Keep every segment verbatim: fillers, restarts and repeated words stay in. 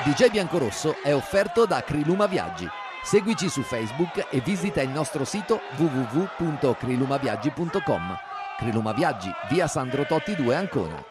D J Biancorosso è offerto da Criluma Viaggi. Seguici su Facebook e visita il nostro sito w w w punto crilumaviaggi punto com. Criluma Viaggi, via Sandro Totti due, Ancona.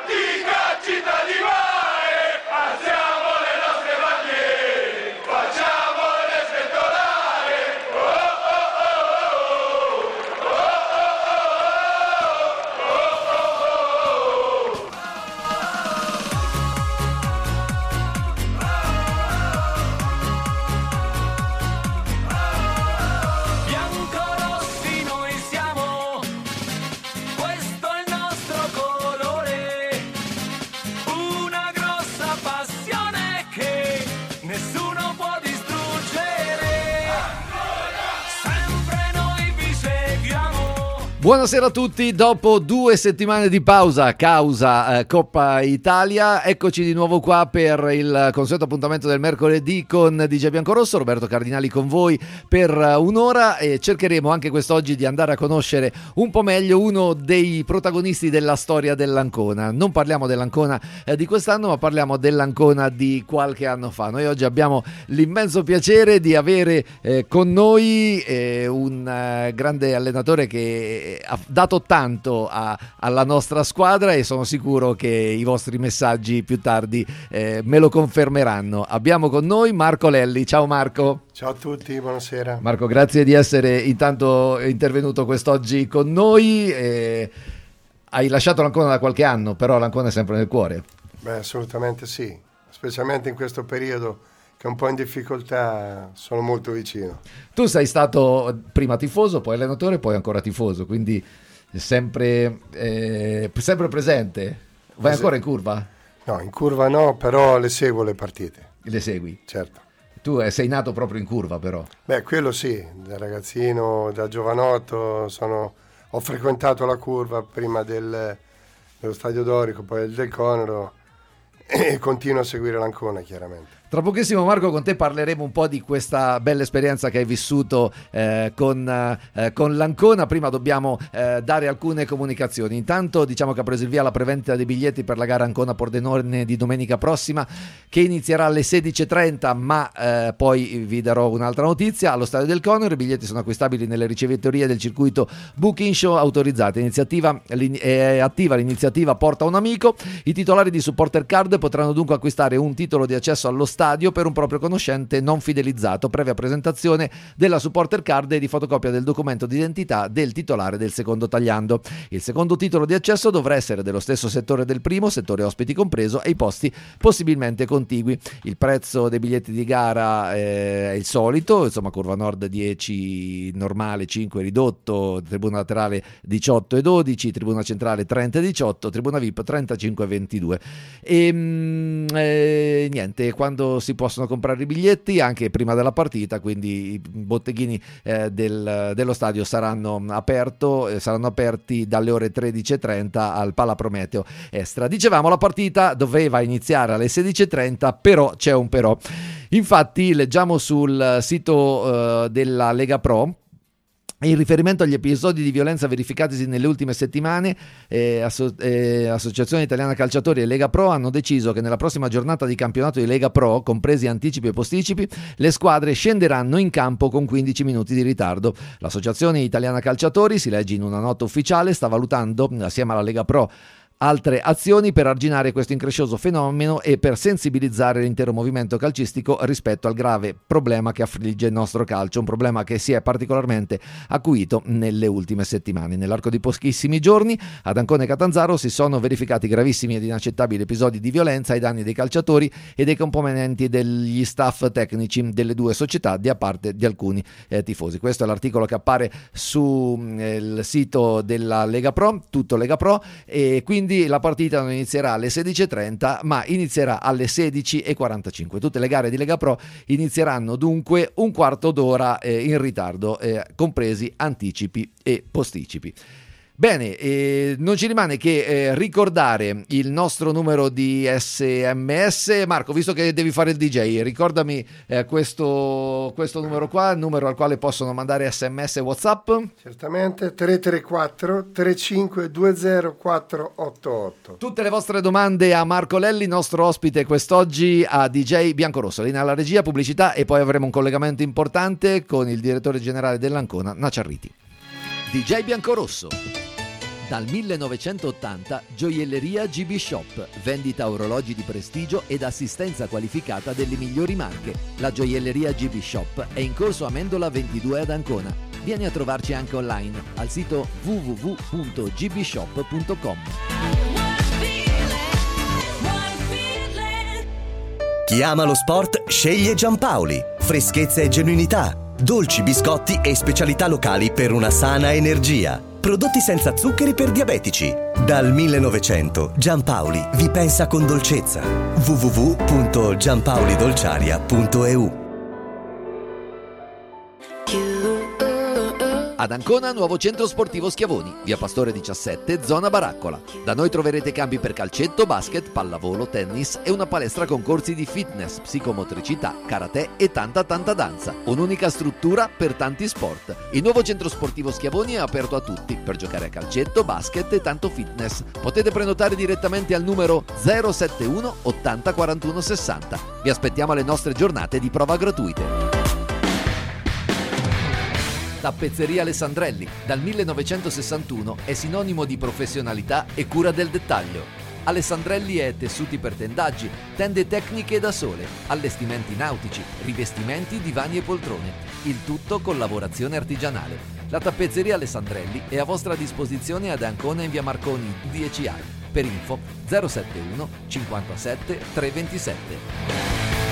Buonasera a tutti, dopo due settimane di pausa causa eh, Coppa Italia, eccoci di nuovo qua per il consueto appuntamento del mercoledì con D J Biancorosso, Roberto Cardinali con voi per un'ora e cercheremo anche quest'oggi di andare a conoscere un po' meglio uno dei protagonisti della storia dell'Ancona. Non parliamo dell'Ancona eh, di quest'anno, ma parliamo dell'Ancona di qualche anno fa. Noi oggi abbiamo l'immenso piacere di avere eh, con noi eh, un eh, grande allenatore che ha dato tanto a, alla nostra squadra e sono sicuro che i vostri messaggi più tardi eh, me lo confermeranno. Abbiamo con noi Marco Lelli. Ciao Marco. Ciao a tutti, buonasera. Marco, grazie di essere intanto intervenuto quest'oggi con noi. Eh, hai lasciato l'Ancona da qualche anno, però l'Ancona è sempre nel cuore. Beh, assolutamente sì, specialmente in questo periodo che è un po' in difficoltà, sono molto vicino. Tu sei stato prima tifoso, poi allenatore, poi ancora tifoso, quindi sempre, eh, sempre presente. Vai Es- ancora in curva? No, in curva no, però le seguo le partite. Le segui? Certo. Tu eh, sei nato proprio in curva però. Beh, quello sì, da ragazzino, da giovanotto, sono, ho frequentato la curva prima del, dello Stadio Dorico, poi del Conero e continuo a seguire l'Ancona chiaramente. Tra pochissimo Marco con te parleremo un po' di questa bella esperienza che hai vissuto eh, con, eh, con l'Ancona. Prima dobbiamo eh, dare alcune comunicazioni. Intanto diciamo che ha preso il via la prevendita dei biglietti per la gara Ancona-Pordenone di domenica prossima, che inizierà alle sedici e trenta, ma eh, poi vi darò un'altra notizia. Allo Stadio del Conero i biglietti sono acquistabili nelle ricevitorie del circuito Booking Show autorizzate. Iniziativa, è attiva l'iniziativa Porta un amico. I titolari di supporter card potranno dunque acquistare un titolo di accesso allo stadio per un proprio conoscente non fidelizzato, previa presentazione della supporter card e di fotocopia del documento d'identità del titolare del secondo tagliando. Il secondo titolo di accesso dovrà essere dello stesso settore del primo, settore ospiti compreso, e i posti possibilmente contigui. Il prezzo dei biglietti di gara eh, è il solito, insomma curva nord dieci normale, cinque ridotto, tribuna laterale diciotto e dodici, tribuna centrale trenta e diciotto, tribuna V I P trentacinque e ventidue. E mh, eh, niente, quando si possono comprare i biglietti anche prima della partita, quindi i botteghini eh, del, dello stadio saranno, aperto, eh, saranno aperti dalle ore tredici e trenta al Pala Prometeo Estra. Dicevamo la partita doveva iniziare alle sedici e trenta, però c'è un però. Infatti leggiamo sul sito eh, della Lega Pro. In riferimento agli episodi di violenza verificatisi nelle ultime settimane, eh, asso- eh, Associazione Italiana Calciatori e Lega Pro hanno deciso che nella prossima giornata di campionato di Lega Pro, compresi anticipi e posticipi, le squadre scenderanno in campo con quindici minuti di ritardo. L'Associazione Italiana Calciatori, si legge in una nota ufficiale, sta valutando, assieme alla Lega Pro, altre azioni per arginare questo increscioso fenomeno e per sensibilizzare l'intero movimento calcistico rispetto al grave problema che affligge il nostro calcio, un problema che si è particolarmente acuito nelle ultime settimane. Nell'arco di pochissimi giorni ad Ancona e Catanzaro si sono verificati gravissimi ed inaccettabili episodi di violenza ai danni dei calciatori e dei componenti degli staff tecnici delle due società da parte di alcuni eh, tifosi. Questo è l'articolo che appare sul eh, sito della Lega Pro, tutto Lega Pro, e quindi la partita non inizierà alle sedici e trenta ma inizierà alle sedici e quarantacinque. Tutte le gare di Lega Pro inizieranno dunque un quarto d'ora eh, in ritardo, eh, compresi anticipi e posticipi. Bene, eh, non ci rimane che eh, ricordare il nostro numero di sms. Marco, visto che devi fare il D J, ricordami eh, questo, questo numero qua, il numero al quale possono mandare sms e WhatsApp. Certamente, tre tre quattro tre cinque due zero quattro otto otto. Tutte le vostre domande a Marco Lelli, nostro ospite quest'oggi a D J Biancorosso. Linea alla regia, pubblicità e poi avremo un collegamento importante con il direttore generale dell'Ancona, Naciarriti. D J Biancorosso. Dal millenovecentottanta Gioielleria G B Shop, vendita orologi di prestigio ed assistenza qualificata delle migliori marche. La Gioielleria G B Shop è in corso Amendola ventidue ad Ancona. Vieni a trovarci anche online al sito w w w punto g b shop punto com. Chi ama lo sport sceglie Giampaoli. Freschezza e genuinità, dolci, biscotti e specialità locali per una sana energia. Prodotti senza zuccheri per diabetici. Dal millenovecento Giampaoli vi pensa con dolcezza. w w w punto giampaolidolciaria punto e u. Ad Ancona, nuovo centro sportivo Schiavoni, via Pastore diciassette, zona Baraccola. Da noi troverete campi per calcetto, basket, pallavolo, tennis e una palestra con corsi di fitness, psicomotricità, karate e tanta tanta danza. Un'unica struttura per tanti sport. Il nuovo centro sportivo Schiavoni è aperto a tutti per giocare a calcetto, basket e tanto fitness. Potete prenotare direttamente al numero zero sette uno ottanta quarantuno sessanta. Vi aspettiamo alle nostre giornate di prova gratuite. Tappezzeria Alessandrelli, dal millenovecentosessantuno è sinonimo di professionalità e cura del dettaglio. Alessandrelli è tessuti per tendaggi, tende tecniche da sole, allestimenti nautici, rivestimenti, divani e poltrone. Il tutto con lavorazione artigianale. La tappezzeria Alessandrelli è a vostra disposizione ad Ancona in via Marconi dieci A. Per info zero sette uno cinquantasette trecentoventisette.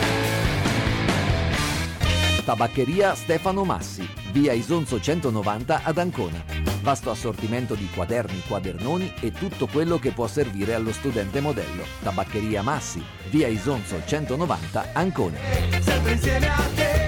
Tabaccheria Stefano Massi, via Isonzo centonovanta ad Ancona. Vasto assortimento di quaderni, quadernoni e tutto quello che può servire allo studente modello. Tabaccheria Massi, via Isonzo centonovanta, Ancona. Sempre insieme a te.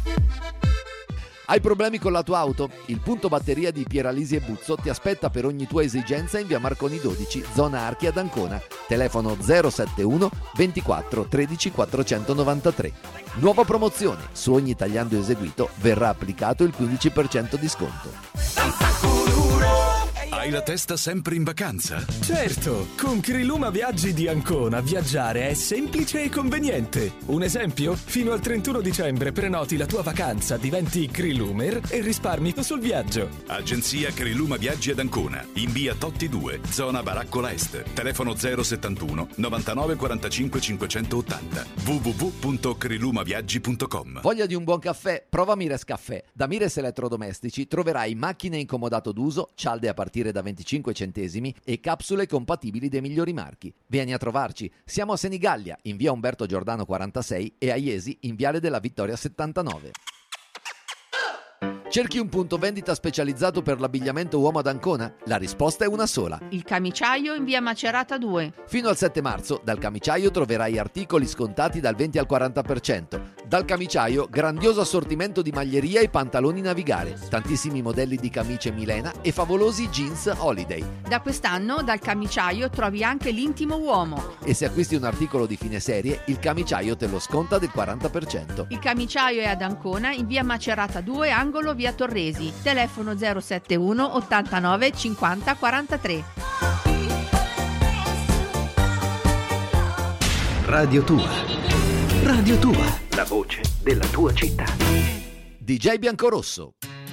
Hai problemi con la tua auto? Il punto batteria di Pieralisi e Buzzo ti aspetta per ogni tua esigenza in via Marconi dodici, zona Archi ad Ancona. Telefono zero sette uno ventiquattro tredici quattrocentonovantatré. Nuova promozione: su ogni tagliando eseguito verrà applicato il quindici per cento di sconto. Hai la testa sempre in vacanza? Certo, con Criluma Viaggi di Ancona viaggiare è semplice e conveniente. Un esempio? Fino al trentuno dicembre prenoti la tua vacanza, diventi Crilumer e risparmi sul viaggio. Agenzia Criluma Viaggi ad Ancona, in via Totti due, zona Baraccola Est. Telefono zero settantuno novantanove quarantacinque cinquecentottanta. w w w punto crilumaviaggi punto com. Voglia di un buon caffè? Prova Mires Caffè. Da Mires Elettrodomestici troverai macchine in comodato d'uso, cialde a partire da venticinque centesimi e capsule compatibili dei migliori marchi. Vieni a trovarci. Siamo a Senigallia, in via Umberto Giordano quarantasei e a Iesi, in viale della Vittoria settantanove. Cerchi un punto vendita specializzato per l'abbigliamento uomo ad Ancona? La risposta è una sola. Il Camiciaio in via Macerata due. Fino al sette marzo dal Camiciaio troverai articoli scontati dal venti al quaranta per cento. Dal Camiciaio grandioso assortimento di maglieria e pantaloni navigare, tantissimi modelli di camicie Milena e favolosi jeans Holiday. Da quest'anno dal Camiciaio trovi anche l'intimo uomo. E se acquisti un articolo di fine serie, il Camiciaio te lo sconta del quaranta per cento. Il Camiciaio è ad Ancona in via Macerata due, angolo via Torresi. Telefono zero sette uno ottantanove cinquanta quarantatré. Radio Tua. Radio Tua. La voce della tua città. D J Biancorosso.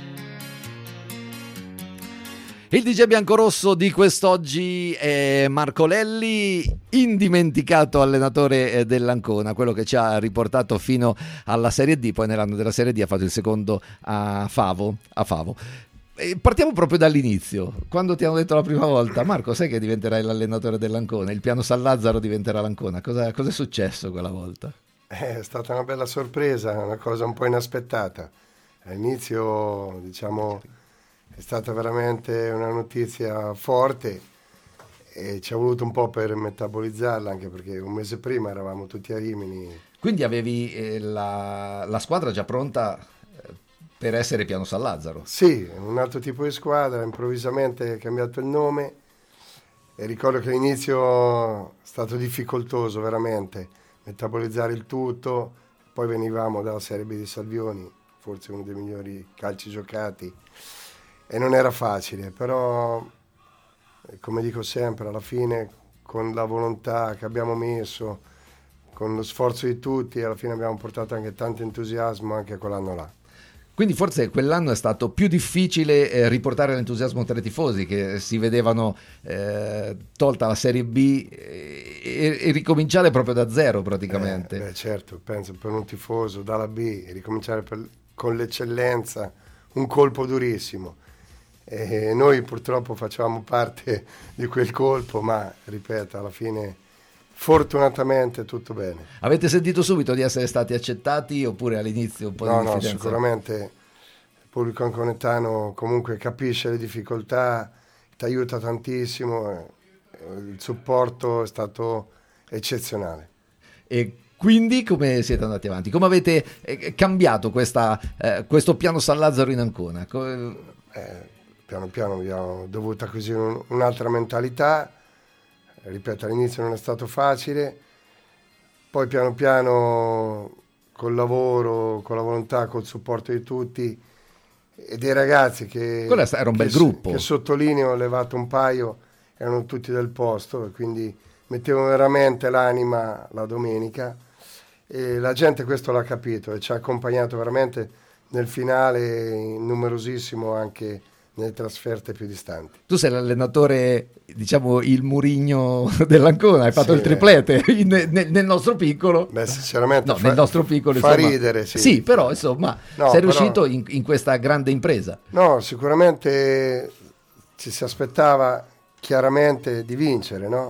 Il D J Biancorosso di quest'oggi è Marco Lelli, indimenticato allenatore dell'Ancona, quello che ci ha riportato fino alla Serie D, poi nell'anno della Serie D ha fatto il secondo a Favo. A Favo. E partiamo proprio dall'inizio, quando ti hanno detto la prima volta: Marco, sai che diventerai l'allenatore dell'Ancona, il piano San Lazzaro diventerà l'Ancona. Cosa è successo quella volta? È stata una bella sorpresa, una cosa un po' inaspettata. All'inizio, diciamo, è stata veramente una notizia forte e ci ha voluto un po' per metabolizzarla, anche perché un mese prima eravamo tutti a Rimini. Quindi avevi eh, la, la squadra già pronta eh, per essere Piano San Lazzaro. Sì, un altro tipo di squadra, improvvisamente è cambiato il nome e ricordo che all'inizio è stato difficoltoso veramente metabolizzare il tutto, poi venivamo dalla Serie B di Salvioni, forse uno dei migliori calci giocati, e non era facile, però come dico sempre, alla fine con la volontà che abbiamo messo, con lo sforzo di tutti, alla fine abbiamo portato anche tanto entusiasmo anche quell'anno là. Quindi forse quell'anno è stato più difficile eh, riportare l'entusiasmo tra i tifosi, che si vedevano eh, tolta la Serie B e, e, e ricominciare proprio da zero praticamente. Eh, beh, certo, penso per un tifoso dalla B ricominciare per, con l'eccellenza, un colpo durissimo. E noi purtroppo facevamo parte di quel colpo, ma ripeto, alla fine fortunatamente tutto bene. Avete sentito subito di essere stati accettati oppure all'inizio un po' no, di diffidenza? No, sicuramente il pubblico anconetano comunque capisce le difficoltà, ti aiuta tantissimo, il supporto è stato eccezionale. E quindi come siete andati avanti? Come avete eh, cambiato questa, eh, questo Piano San Lazzaro in Ancona? Come... Eh, piano piano abbiamo dovuto acquisire un, un'altra mentalità. Ripeto, all'inizio non è stato facile, poi piano piano col lavoro, con la volontà, col supporto di tutti e dei ragazzi che, quello era un bel che, gruppo, che sottolineo, ho levato un paio, erano tutti del posto e quindi mettevano veramente l'anima la domenica e la gente questo l'ha capito e ci ha accompagnato veramente nel finale numerosissimo anche nelle trasferte più distanti. Tu sei l'allenatore, diciamo il Mourinho dell'Ancona, hai fatto sì, il triplete nel, nel nostro piccolo. Beh, sinceramente no, fa, nel nostro piccolo fa insomma, ridere, sì. Sì, però insomma no, sei però, riuscito in, in questa grande impresa. No, sicuramente ci si aspettava chiaramente di vincere, no?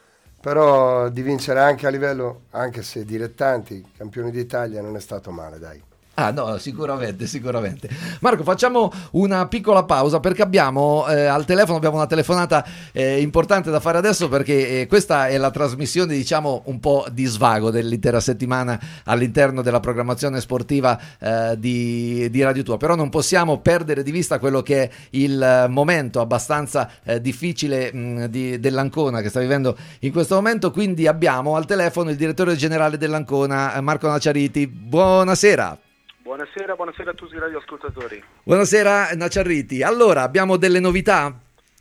Però di vincere anche a livello, anche se dilettanti, campioni d'Italia non è stato male, dai. Ah no, sicuramente, sicuramente. Marco, facciamo una piccola pausa perché abbiamo eh, al telefono, abbiamo una telefonata eh, importante da fare adesso perché eh, questa è la trasmissione, diciamo, un po' di svago dell'intera settimana all'interno della programmazione sportiva eh, di, di Radio Tua, però non possiamo perdere di vista quello che è il momento abbastanza eh, difficile mh, di, dell'Ancona che sta vivendo in questo momento, quindi abbiamo al telefono il direttore generale dell'Ancona, Marco Nacciariti. Buonasera. Buonasera, buonasera a tutti i radioascoltatori. Buonasera Nacciariti. Allora, abbiamo delle novità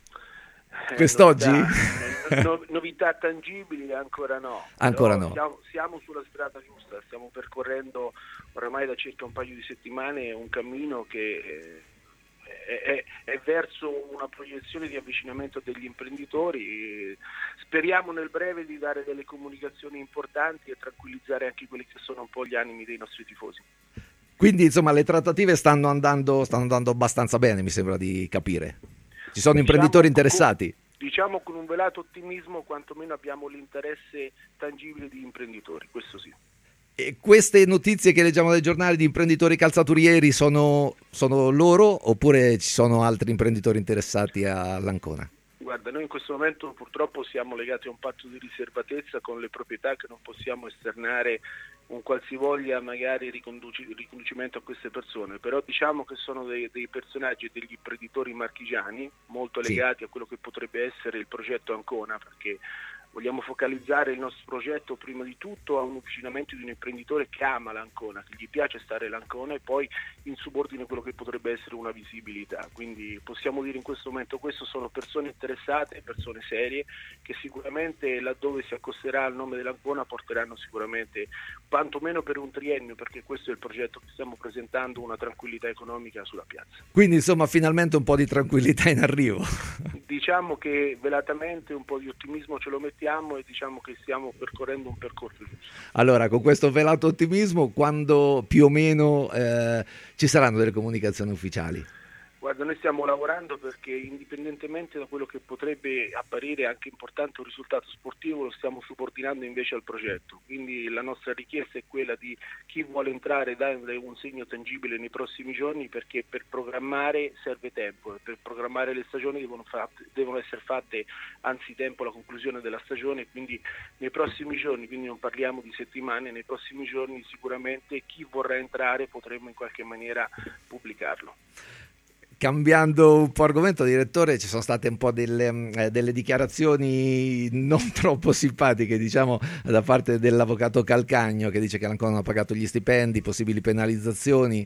quest'oggi? Eh, novità, no, novità tangibili ancora no. Ancora no. Siamo, siamo sulla strada giusta, stiamo percorrendo oramai da circa un paio di settimane un cammino che eh, è, è, è verso una proiezione di avvicinamento degli imprenditori. Speriamo nel breve di dare delle comunicazioni importanti e tranquillizzare anche quelli che sono un po' gli animi dei nostri tifosi. Quindi insomma le trattative stanno andando, stanno andando abbastanza bene, mi sembra di capire. Ci sono diciamo imprenditori interessati. Con, diciamo con un velato ottimismo, quantomeno abbiamo l'interesse tangibile di imprenditori, questo sì. E queste notizie che leggiamo dai giornali di imprenditori calzaturieri sono, sono loro oppure ci sono altri imprenditori interessati all'Ancona? Guarda, noi in questo momento purtroppo siamo legati a un patto di riservatezza con le proprietà che non possiamo esternare un qualsivoglia magari riconduci, riconducimento a queste persone, però diciamo che sono dei, dei personaggi e degli imprenditori marchigiani molto legati sì. a quello che potrebbe essere il progetto Ancona, perché vogliamo focalizzare il nostro progetto prima di tutto a un avvicinamento di un imprenditore che ama l'Ancona, che gli piace stare l'Ancona e poi in subordine quello che potrebbe essere una visibilità. Quindi possiamo dire in questo momento questo sono persone interessate, persone serie che sicuramente laddove si accosterà al nome dell'Ancona porteranno sicuramente quantomeno per un triennio, perché questo è il progetto che stiamo presentando, una tranquillità economica sulla piazza. Quindi insomma finalmente un po' di tranquillità in arrivo. Diciamo che velatamente un po' di ottimismo ce lo mettiamo e diciamo che stiamo percorrendo un percorso giusto. Allora, con questo velato ottimismo, quando più o meno eh, ci saranno delle comunicazioni ufficiali? Guarda, noi stiamo lavorando perché indipendentemente da quello che potrebbe apparire anche importante un risultato sportivo, lo stiamo subordinando invece al progetto. Quindi la nostra richiesta è quella di chi vuole entrare dare un segno tangibile nei prossimi giorni, perché per programmare serve tempo, per programmare le stagioni devono, fatte, devono essere fatte anzitempo la conclusione della stagione, quindi nei prossimi giorni, quindi non parliamo di settimane, nei prossimi giorni sicuramente chi vorrà entrare potremo in qualche maniera pubblicarlo. Cambiando un po' argomento, direttore, ci sono state un po' delle, eh, delle dichiarazioni non troppo simpatiche, diciamo, da parte dell'avvocato Calcagno, che dice che l'Ancona non ha pagato gli stipendi, possibili penalizzazioni.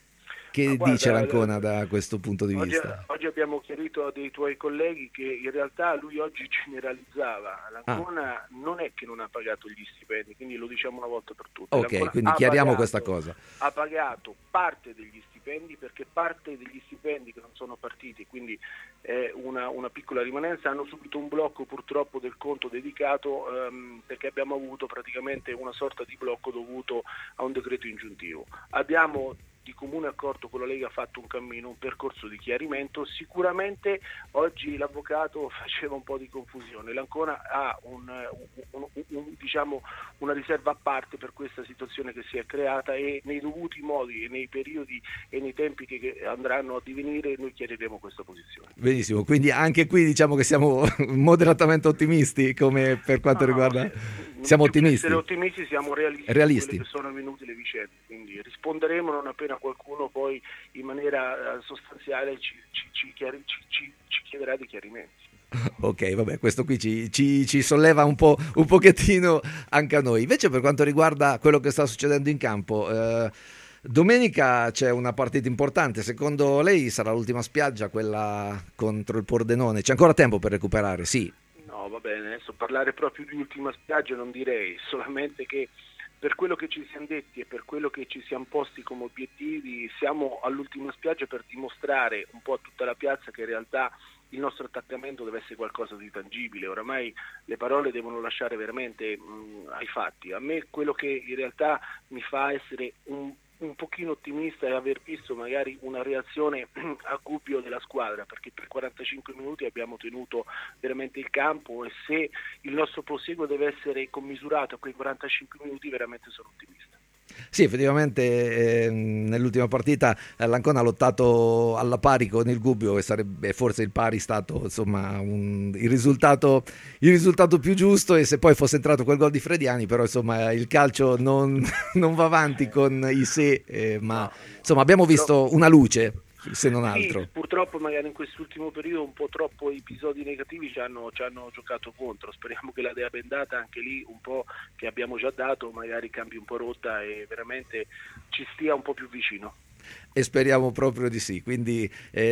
Che guarda, dice l'Ancona da questo punto di oggi, vista? Oggi abbiamo chiarito a dei tuoi colleghi che in realtà lui oggi generalizzava. L'Ancona ah. non è che non ha pagato gli stipendi, quindi lo diciamo una volta per tutte. Ok, L'Ancona quindi chiariamo pagato, questa cosa. Ha pagato parte degli stipendi, perché parte degli stipendi che non sono partiti, quindi è una, una piccola rimanenza, hanno subito un blocco purtroppo del conto dedicato, um, perché abbiamo avuto praticamente una sorta di blocco dovuto a un decreto ingiuntivo. Abbiamo di comune accordo con la Lega ha fatto un cammino, un percorso di chiarimento. Sicuramente oggi l'avvocato faceva un po' di confusione. L'Ancona ha un, un, un, un, diciamo una riserva a parte per questa situazione che si è creata, e nei dovuti modi e nei periodi e nei tempi che andranno a divenire noi chiariremo questa posizione. Benissimo, quindi anche qui diciamo che siamo moderatamente ottimisti come per quanto no, riguarda no, siamo ottimisti. Essere ottimisti, siamo realisti, realisti. Quelle che sono avvenute le vicende, quindi risponderemo non appena qualcuno poi in maniera sostanziale ci, ci, ci, chiari, ci, ci, ci chiederà dei chiarimenti. Ok, vabbè, questo qui ci, ci, ci solleva un po' un pochettino anche a noi. Invece per quanto riguarda quello che sta succedendo in campo, eh, domenica c'è una partita importante. Secondo lei sarà l'ultima spiaggia, quella contro il Pordenone? C'è ancora tempo per recuperare? Sì. No, va bene, adesso parlare proprio di ultima spiaggia non direi, solamente che per quello che ci siamo detti e per quello che ci siamo posti come obiettivi siamo all'ultima spiaggia per dimostrare un po' a tutta la piazza che in realtà il nostro attaccamento deve essere qualcosa di tangibile. Oramai le parole devono lasciare veramente mh, ai fatti. A me quello che in realtà mi fa essere un un pochino ottimista è aver visto magari una reazione a Gubbio della squadra, perché per quarantacinque minuti abbiamo tenuto veramente il campo, e se il nostro proseguo deve essere commisurato a quei quarantacinque minuti veramente sono ottimista. Sì, effettivamente eh, nell'ultima partita eh, l'Ancona ha lottato alla pari con il Gubbio, e sarebbe forse il pari stato insomma un, il, risultato, il risultato più giusto, e se poi fosse entrato quel gol di Frediani, però insomma il calcio non, non va avanti con i se, eh, ma insomma abbiamo visto una luce, se non altro. Sì, purtroppo magari in quest'ultimo periodo un po' troppo episodi negativi ci hanno, ci hanno giocato contro. Speriamo che la Dea Bendata anche lì un po' che abbiamo già dato magari cambi un po' rotta e veramente ci stia un po' più vicino. E speriamo proprio di sì, quindi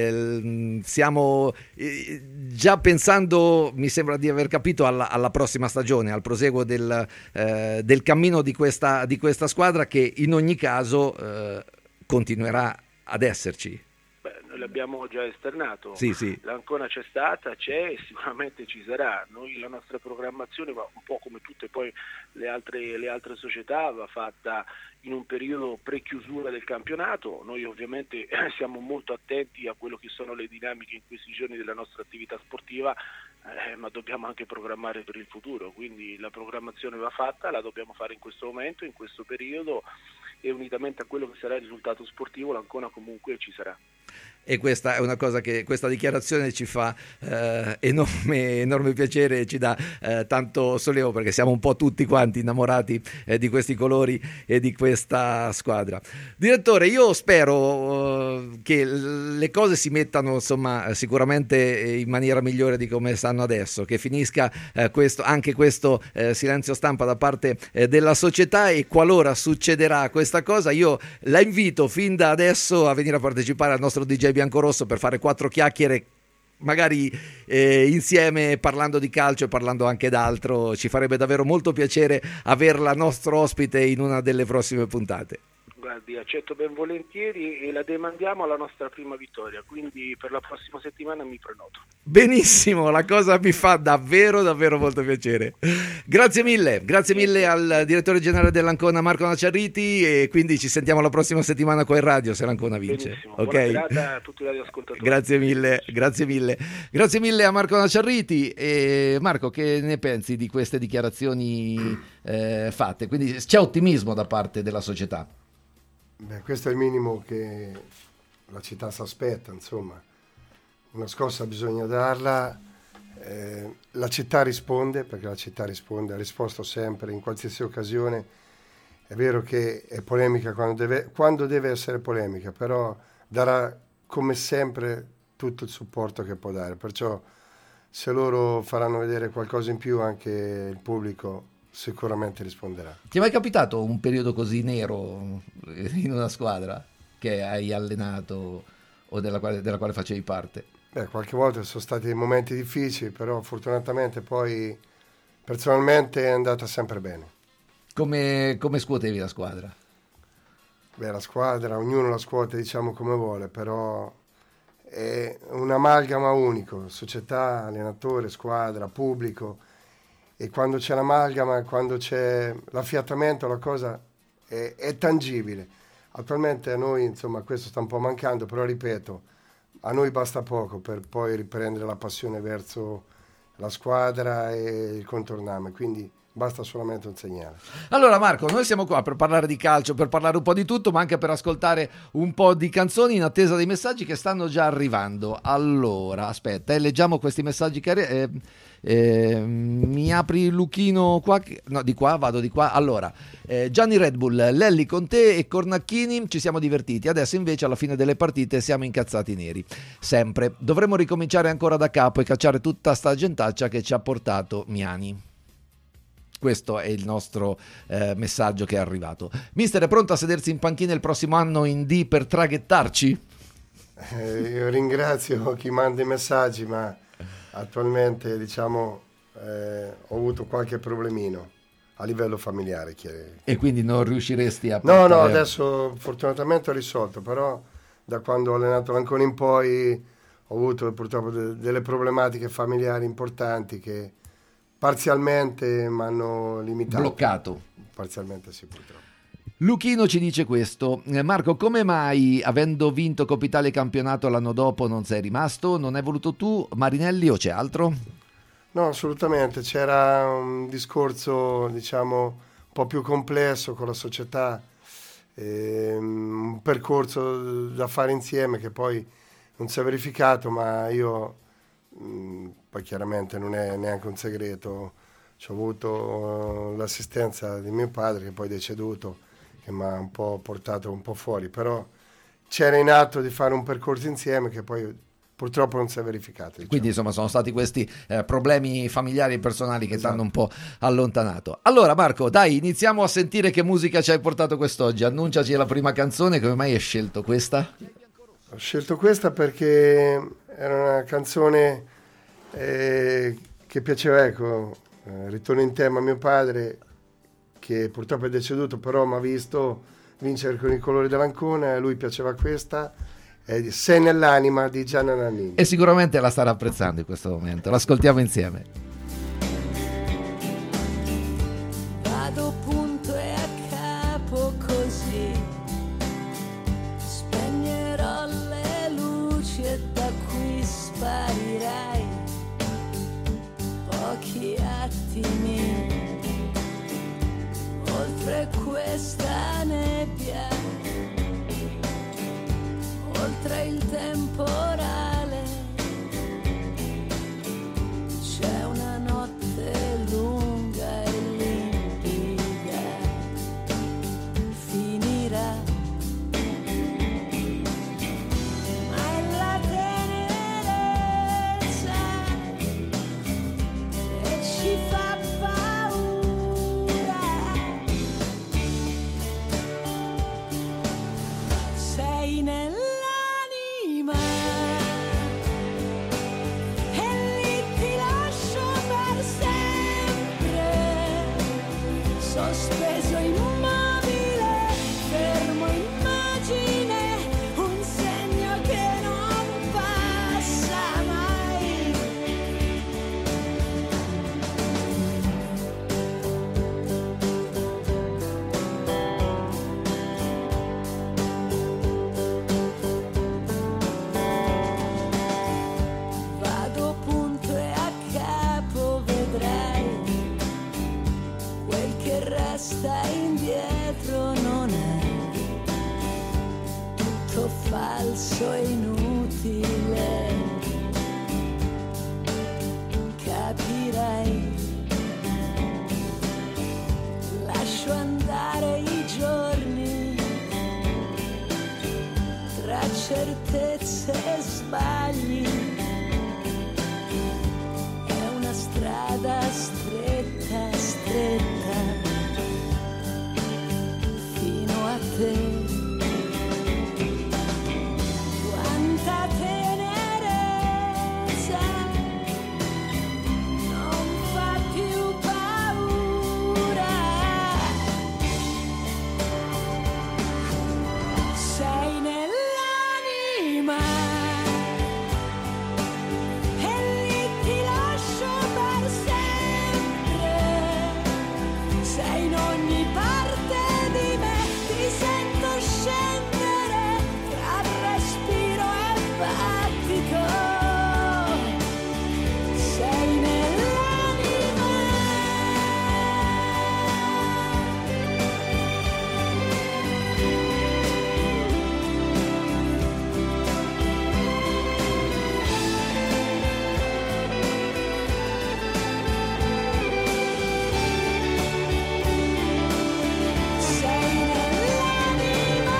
eh, stiamo eh, già pensando, mi sembra di aver capito, alla, alla prossima stagione, al proseguo del, eh, del cammino di questa, di questa squadra, che in ogni caso eh, continuerà ad esserci. L'abbiamo già esternato, sì, sì. L'Ancona c'è stata, c'è e sicuramente ci sarà. Noi la nostra programmazione va un po' come tutte poi le altre, le altre società, va fatta in un periodo pre-chiusura del campionato. Noi ovviamente siamo molto attenti a quello che sono le dinamiche in questi giorni della nostra attività sportiva, eh, ma dobbiamo anche programmare per il futuro, quindi la programmazione va fatta, la dobbiamo fare in questo momento, in questo periodo, e unitamente a quello che sarà il risultato sportivo l'Ancona comunque ci sarà. E questa è una cosa che questa dichiarazione ci fa eh, enorme, enorme piacere, e ci dà eh, tanto sollievo, perché siamo un po' tutti quanti innamorati eh, di questi colori e di questa squadra. Direttore, io spero eh, che le cose si mettano insomma sicuramente in maniera migliore di come stanno adesso, che finisca eh, questo, anche questo eh, silenzio stampa da parte eh, della società, e qualora succederà questa cosa io la invito fin da adesso a venire a partecipare al nostro D J Biancorosso per fare quattro chiacchiere, magari eh, insieme, parlando di calcio e parlando anche d'altro. Ci farebbe davvero molto piacere averla nostro ospite in una delle prossime puntate. Rinaldi, accetto ben volentieri e la demandiamo alla nostra prima vittoria, quindi per la prossima settimana mi prenoto. Benissimo, la cosa mi fa davvero davvero molto piacere. Grazie mille, grazie mille al direttore generale dell'Ancona Marco Nacciarriti, e quindi ci sentiamo la prossima settimana qua in radio se l'Ancona vince. Benissimo, ok? buona serata a tutti i radioascoltatori. Grazie mille, grazie mille. Grazie mille a Marco Nacciarriti. E Marco, che ne pensi di queste dichiarazioni eh, fatte? Quindi c'è ottimismo da parte della società? Beh, questo è il minimo che la città si aspetta, insomma. Una scossa bisogna darla, eh, la città risponde, perché la città risponde, ha risposto sempre, in qualsiasi occasione. È vero che è polemica quando deve, quando deve essere polemica, però darà come sempre tutto il supporto che può dare, perciò se loro faranno vedere qualcosa in più anche il pubblico sicuramente risponderà. Ti è mai capitato un periodo così nero in una squadra che hai allenato o della quale, della quale facevi parte? Beh, qualche volta sono stati momenti difficili, però fortunatamente poi personalmente è andata sempre bene. Come, come scuotevi la squadra? Beh, la squadra, ognuno la scuote diciamo come vuole, però è un amalgama unico, società, allenatore, squadra, pubblico, e quando c'è l'amalgama, quando c'è l'affiatamento, la cosa è, è tangibile. Attualmente a noi, insomma, questo sta un po' mancando, però ripeto, a noi basta poco per poi riprendere la passione verso la squadra e il contorname, quindi basta solamente un segnale. Allora Marco, noi siamo qua per parlare di calcio, per parlare un po' di tutto, ma anche per ascoltare un po' di canzoni in attesa dei messaggi che stanno già arrivando. Allora, aspetta, eh, leggiamo questi messaggi che eh, eh, mi apri Luchino qua, no, di qua, vado di qua. Allora, eh, Gianni Red Bull, Lelli con te e Cornacchini ci siamo divertiti, adesso invece alla fine delle partite siamo incazzati neri, sempre. Dovremmo ricominciare ancora da capo e cacciare tutta sta gentaccia che ci ha portato Miani. Questo è il nostro eh, messaggio che è arrivato. Mister, è pronto a sedersi in panchina il prossimo anno in D per traghettarci? Eh, io ringrazio chi manda i messaggi, ma attualmente diciamo eh, ho avuto qualche problemino a livello familiare. Che... E quindi non riusciresti a... No, portare... no, adesso fortunatamente ho risolto, però da quando ho allenato l'Ancona in poi ho avuto purtroppo de- delle problematiche familiari importanti che parzialmente mi hanno limitato. Bloccato. Parzialmente sì, purtroppo. Luchino ci dice questo: Marco, come mai avendo vinto Coppa Italia e campionato l'anno dopo non sei rimasto? Non hai voluto tu, Marinelli, o c'è altro? No, assolutamente, c'era un discorso diciamo un po' più complesso con la società, ehm, un percorso da fare insieme che poi non si è verificato, ma io mh, poi chiaramente non è neanche un segreto, ho avuto uh, l'assistenza di mio padre che poi è deceduto, che mi ha un po' portato un po' fuori, però c'era in atto di fare un percorso insieme che poi purtroppo non si è verificato. Diciamo. Quindi insomma sono stati questi eh, problemi familiari e personali che esatto. ti hanno un po' allontanato. Allora Marco, dai, iniziamo a sentire che musica ci hai portato quest'oggi, annunciaci la prima canzone, come mai hai scelto questa? Ho scelto questa perché era una canzone eh, che piaceva, ecco, eh, ritorno in tema a mio padre, che purtroppo è deceduto, però mi ha visto vincere con i colori dell'Ancona, e a lui piaceva questa, è Sei nell'anima di Gianna Nannini. E sicuramente la starà apprezzando in questo momento, l'ascoltiamo insieme. Vado punto e a capo così, spegnerò le luci e da qui sparirai, pochi attimi oltre questa nebbia, oltre il temporale, c'è una notte lunga e limpida, finirà, ma è la tenerezza che ci fa paura. Sei nell'anima e lì ti lascio per sempre, sospeso immobile, fermo in sai, lascio andare i giorni tra certezze e sbagli. È una strada stretta, stretta fino a te. Quanta tenerezza, non fa più paura. Sei nell'anima e lì ti lascio per sempre. Sei in ogni parte di me, ti sento scendere tra respiro e battito. Sei nell'anima. Sei nell'anima.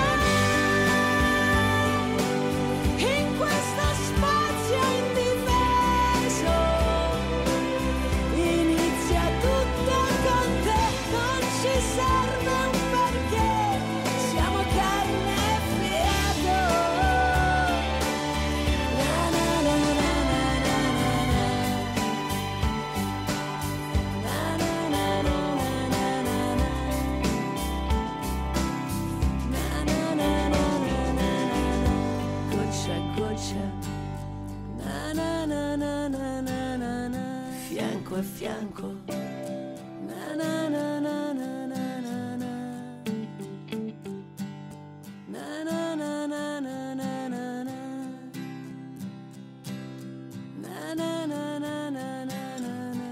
In questo spazio indifeso inizia tutto con te, non ci serve un perché, siamo carne e fiato. Na na na na na na na na na na na na na na na na, goccia a goccia, na na na na na na na na, fianco a fianco, na na na na na na na na, na na na na na na na na, na na na na na na na.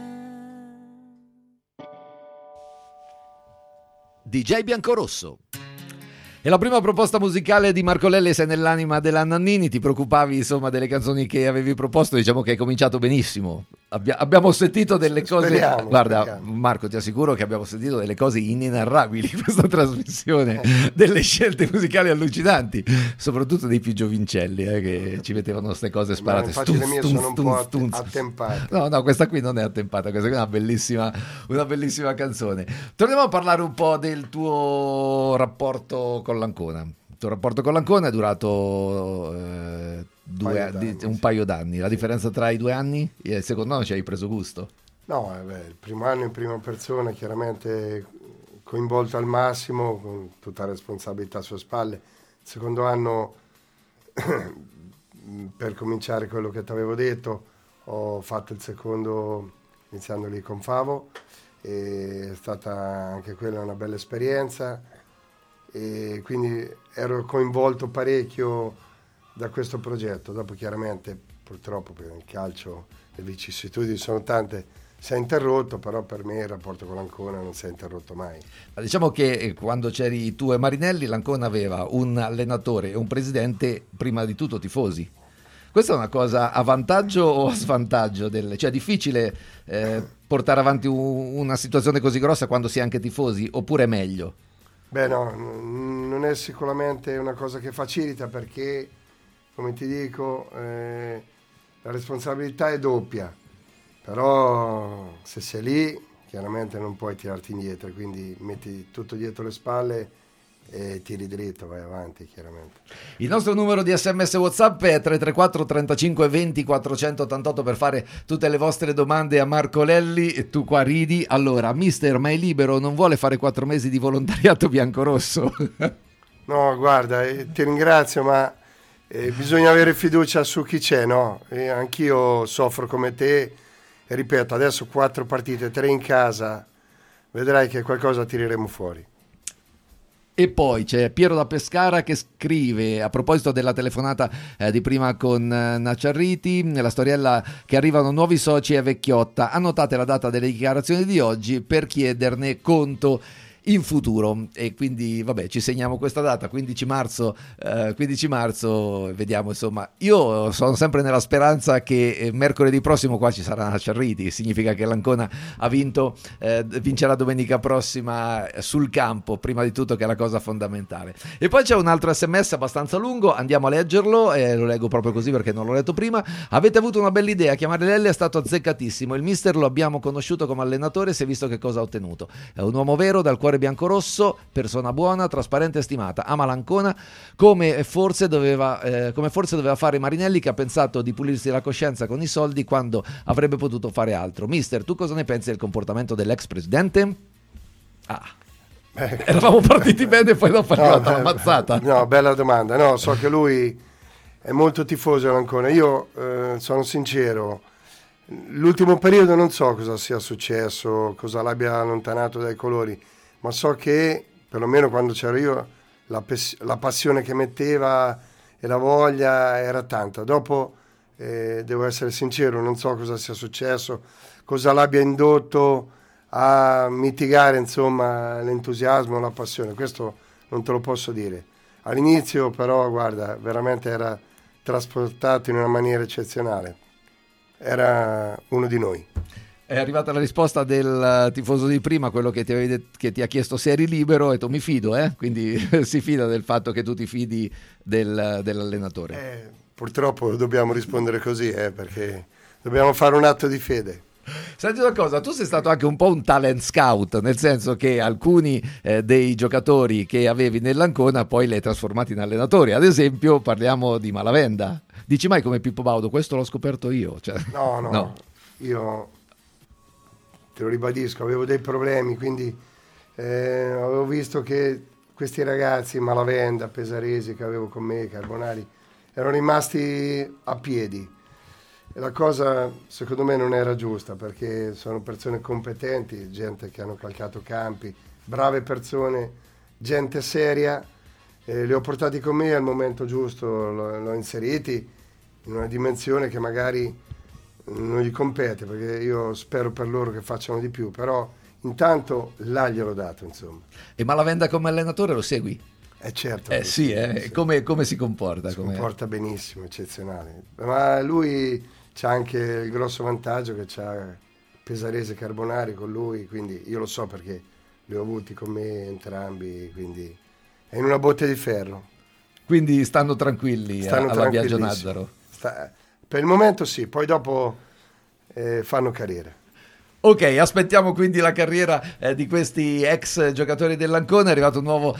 D J Biancorosso. E la prima proposta musicale di Marco Lelli, Sei nell'anima della Nannini. Ti preoccupavi insomma delle canzoni che avevi proposto, diciamo che hai cominciato benissimo. Abbia- abbiamo sentito delle cose, Speriamo, guarda speriamo. Marco, ti assicuro che abbiamo sentito delle cose inenarrabili in questa trasmissione, delle scelte musicali allucinanti, soprattutto dei più giovincelli eh, che ci mettevano queste cose sparate. Ma infatti le Stunz, mie stunz, sono un po' stunz, att- stunz. attempate. No, no, questa qui non è attempata, questa qui è una bellissima, una bellissima canzone. Torniamo a parlare un po' del tuo rapporto con l'Ancona. Il tuo rapporto con l'Ancona è durato eh, due, Paio di- d'anni, un sì. paio d'anni. La differenza tra i due anni? Eh, secondo me ci hai preso gusto. No, eh beh, il primo anno in prima persona, chiaramente coinvolto al massimo, con tutta la responsabilità sulle spalle. Il secondo anno, per cominciare quello che ti avevo detto, ho fatto il secondo iniziando lì con Favo, e è stata anche quella una bella esperienza, e quindi ero coinvolto parecchio da questo progetto. Dopo chiaramente, purtroppo, per il calcio le vicissitudini sono tante, si è interrotto, però per me il rapporto con l'Ancona non si è interrotto mai. Ma diciamo che eh, quando c'eri tu e Marinelli, l'Ancona aveva un allenatore e un presidente, prima di tutto tifosi. Questa è una cosa a vantaggio o a svantaggio? Del... Cioè è difficile eh, portare avanti un- una situazione così grossa quando si è anche tifosi, oppure è meglio? Beh no, n- non è sicuramente una cosa che facilita, perché, come ti dico, eh, la responsabilità è doppia, però se sei lì chiaramente non puoi tirarti indietro, quindi metti tutto dietro le spalle e tiri dritto, vai avanti chiaramente. Il nostro numero di sms WhatsApp è tre tre quattro trentacinque venti quattrocentottantotto per fare tutte le vostre domande a Marco Lelli. E tu qua ridi. Allora, mister, ma è libero? Non vuole fare quattro mesi di volontariato biancorosso? No, guarda, eh, ti ringrazio, ma eh, bisogna avere fiducia su chi c'è, no? E anch'io soffro come te, e ripeto, adesso quattro partite, tre in casa, vedrai che qualcosa tireremo fuori. E poi c'è Piero da Pescara che scrive, a proposito della telefonata eh, di prima con eh, Nacciarriti, nella storiella che arrivano nuovi soci a Vecchiotta, annotate la data delle dichiarazioni di oggi per chiederne conto. in futuro. E quindi vabbè, ci segniamo questa data, quindici marzo, eh, quindici marzo, vediamo insomma. Io sono sempre nella speranza che eh, mercoledì prossimo qua ci sarà Ciarriti, significa che l'Ancona ha vinto, eh, vincerà domenica prossima sul campo, prima di tutto, che è la cosa fondamentale. E poi c'è un altro sms abbastanza lungo, andiamo a leggerlo, e lo leggo proprio così perché non l'ho letto prima. Avete avuto una bella idea, chiamare Lelli è stato azzeccatissimo, il mister lo abbiamo conosciuto come allenatore, si è visto che cosa ha ottenuto, è un uomo vero, dal cuore biancorosso, persona buona, trasparente e stimata, ama l'Ancona come forse doveva eh, come forse doveva fare Marinelli, che ha pensato di pulirsi la coscienza con i soldi quando avrebbe potuto fare altro. Mister, tu cosa ne pensi del comportamento dell'ex presidente? Ah, eh, eravamo partiti bene e poi dopo è arrivata no, l'ammazzata. No, bella domanda. No, so che lui è molto tifoso dell'Ancona. Io eh, sono sincero, l'ultimo periodo non so cosa sia successo, cosa l'abbia allontanato dai colori, ma so che perlomeno quando c'ero io la, pes- la passione che metteva e la voglia era tanta. Dopo eh, devo essere sincero, non so cosa sia successo, cosa l'abbia indotto a mitigare insomma l'entusiasmo, la passione, questo non te lo posso dire. All'inizio però guarda, veramente era trasportato in una maniera eccezionale, era uno di noi. È arrivata la risposta del tifoso di prima, quello che ti, avevi, che ti ha chiesto se eri libero, e tu mi fido, eh? Quindi si fida del fatto che tu ti fidi del, dell'allenatore. Eh, purtroppo dobbiamo rispondere così, eh, perché dobbiamo fare un atto di fede. Senti una cosa, tu sei stato anche un po' un talent scout, nel senso che alcuni eh, dei giocatori che avevi nell'Ancona poi li hai trasformati in allenatori. Ad esempio parliamo di Malavenda. Dici mai come Pippo Baudo, questo l'ho scoperto io? Cioè, no, no, no, io te lo ribadisco, avevo dei problemi, quindi eh, avevo visto che questi ragazzi, Malavenda, Pesaresi che avevo con me, Carbonari, erano rimasti a piedi. E la cosa secondo me non era giusta, perché sono persone competenti, gente che hanno calcato campi, brave persone, gente seria, eh, li ho portati con me al momento giusto, l'ho, l'ho inseriti in una dimensione che magari non gli compete, perché io spero per loro che facciano di più, però intanto là gliel'ho dato, insomma. E Malavenda come allenatore lo segui? Eh certo. Eh sì, eh? sì. Come, come si comporta? Si come... comporta benissimo, eccezionale. Ma lui c'ha anche il grosso vantaggio che c'ha Pesarese e Carbonari con lui, quindi io lo so perché li ho avuti con me entrambi, quindi è in una botte di ferro. Quindi stanno tranquilli stanno alla Biagio Nazzaro? Sta, per il momento sì, poi dopo eh, fanno carriera. Ok, aspettiamo quindi la carriera eh, di questi ex giocatori dell'Ancona. È arrivato un nuovo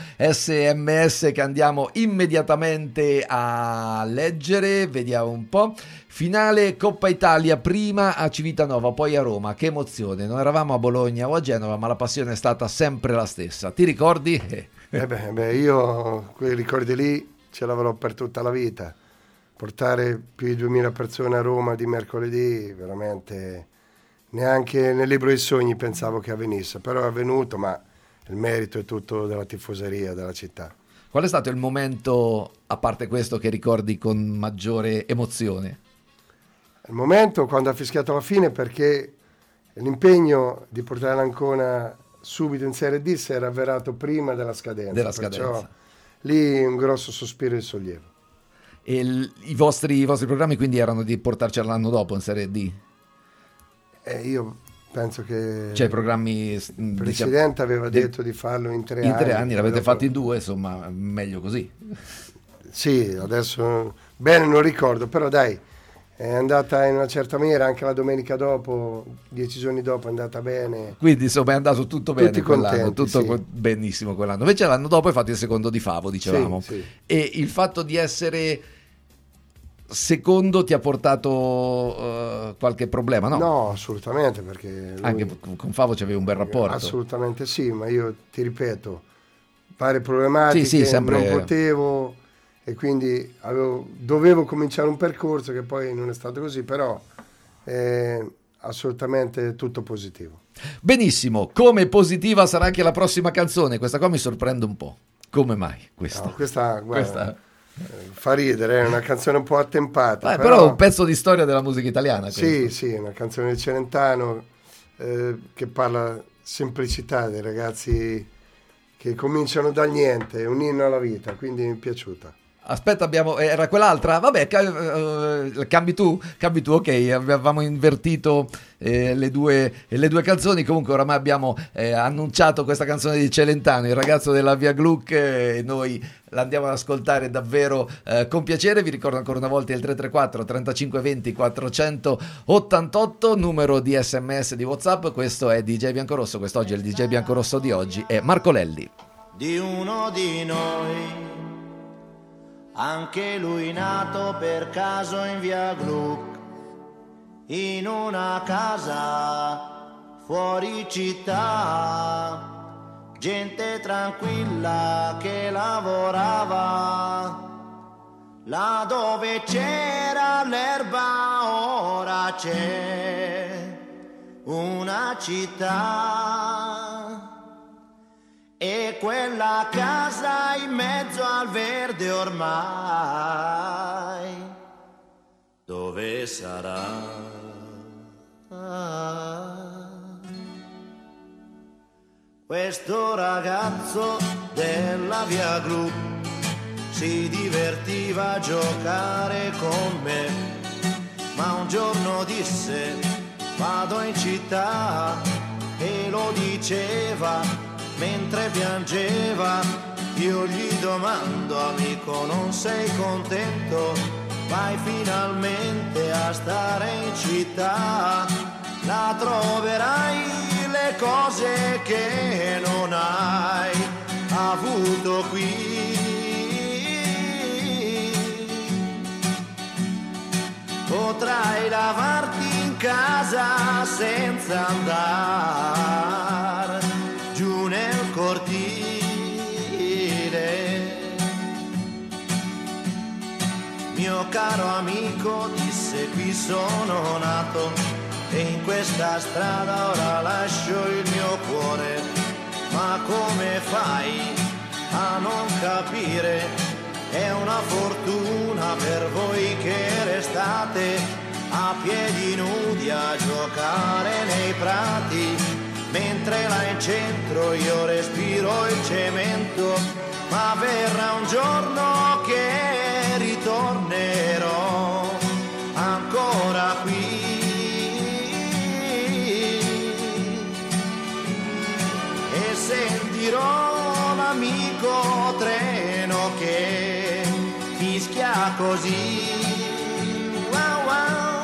sms che andiamo immediatamente a leggere, vediamo un po'. Finale Coppa Italia, prima a Civitanova, poi a Roma. Che emozione, non eravamo a Bologna o a Genova, ma la passione è stata sempre la stessa. Ti ricordi? Eh beh, beh, io quei ricordi lì ce l'avrò per tutta la vita. Portare più di duemila persone a Roma di mercoledì, veramente... Neanche nel libro dei sogni pensavo che avvenisse, però è avvenuto, ma il merito è tutto della tifoseria, della città. Qual è stato il momento, a parte questo, che ricordi con maggiore emozione? Il momento quando ha fischiato la fine, perché l'impegno di portare l'Ancona subito in Serie D si era avverato prima della scadenza. Della scadenza. Perciò lì un grosso sospiro di sollievo. E il, i, vostri, i vostri programmi quindi erano di portarci l'anno dopo in Serie D? Eh, io penso che cioè, programmi, il presidente diciamo, aveva de... detto di farlo in tre in anni. In tre anni, l'avete dopo... fatto in due, insomma, meglio così. Sì, adesso bene non ricordo, però dai, è andata in una certa maniera, anche la domenica dopo, dieci giorni dopo è andata bene. Quindi insomma è andato tutto bene Tutti quell'anno, contenti, tutto sì. benissimo quell'anno. Invece l'anno dopo hai fatto il secondo di Favo, dicevamo. Sì, sì. E il fatto di essere... secondo ti ha portato uh, qualche problema, no? No, assolutamente, perché lui... anche con Favo c'avevi un bel rapporto. Assolutamente sì, ma io ti ripeto, varie problematiche, sì, sì, sempre... non potevo e quindi avevo, dovevo cominciare un percorso che poi non è stato così, però è assolutamente tutto positivo. Benissimo, come positiva sarà anche la prossima canzone, questa qua mi sorprende un po'. Come mai questa? No, questa, guarda, questa... fa ridere, è una canzone un po' attempata. Eh, però... però è un pezzo di storia della musica italiana. Sì, questo. sì, una canzone di Celentano eh, che parla semplicità dei ragazzi che cominciano dal niente, è un inno alla vita, quindi mi è piaciuta. Aspetta, abbiamo, era quell'altra? Vabbè, ca- uh, cambi tu? Cambi tu, ok, avevamo invertito eh, le, due, le due canzoni, comunque oramai abbiamo eh, annunciato questa canzone di Celentano, il ragazzo della Via Gluck, e noi la andiamo ad ascoltare davvero eh, con piacere. Vi ricordo ancora una volta il tre tre quattro trentacinque venti quattrocentottantotto, numero di sms di WhatsApp. Questo è D J Biancorosso, quest'oggi è il D J Biancorosso di oggi, è Marco Lelli. Di uno di noi, anche lui nato per caso in Via Gluck, in una casa fuori città, gente tranquilla che lavorava, là dove c'era l'erba ora c'è una città. E quella casa in mezzo al verde ormai, dove sarà? Questo ragazzo della Via Gluck si divertiva a giocare con me, ma un giorno disse vado in città, e lo diceva mentre piangeva. Io gli domando, amico, non sei contento? Vai finalmente a stare in città, la troverai le cose che non hai avuto qui. Potrai lavarti in casa senza andare giù nel cortile. Mio caro amico disse qui sono nato e in questa strada ora lascio il mio cuore, ma come fai a non capire? È una fortuna per voi che restate a piedi nudi a giocare nei prati, mentre là in centro io respiro il cemento, ma verrà un giorno che ritornerò ancora qui e sentirò l'amico treno che fischia così. Wow, wow.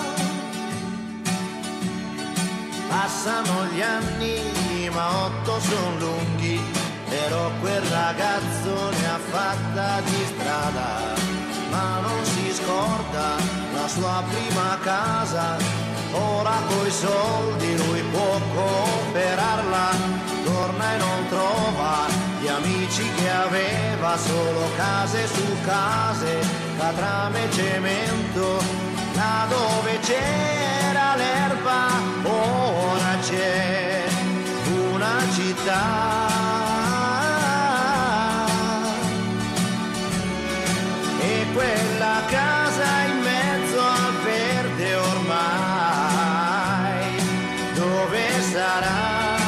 Passano gli anni ma otto son lunghi, però quel ragazzo ne ha fatta di strada, ma non si scorda la sua prima casa, ora coi soldi lui può comprarla, torna e non trova gli amici che aveva, solo case su case, catrame e cemento, là dove c'era l'erba ora c'è una città. E quella casa in mezzo al verde ormai, dove sarà?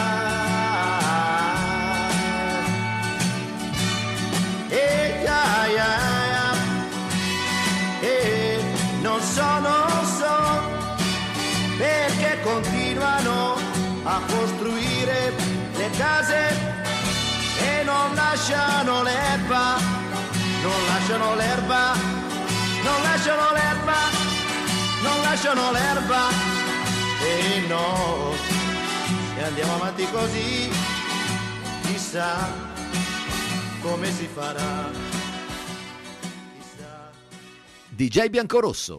E ya, ya, ya. E non so, non so perché continuano a costruire le case e non lasciano l'erba, non lasciano l'erba, non lasciano l'erba, non lasciano l'erba. E no, se andiamo avanti così, chissà come si farà. Chissà. D J Biancorosso.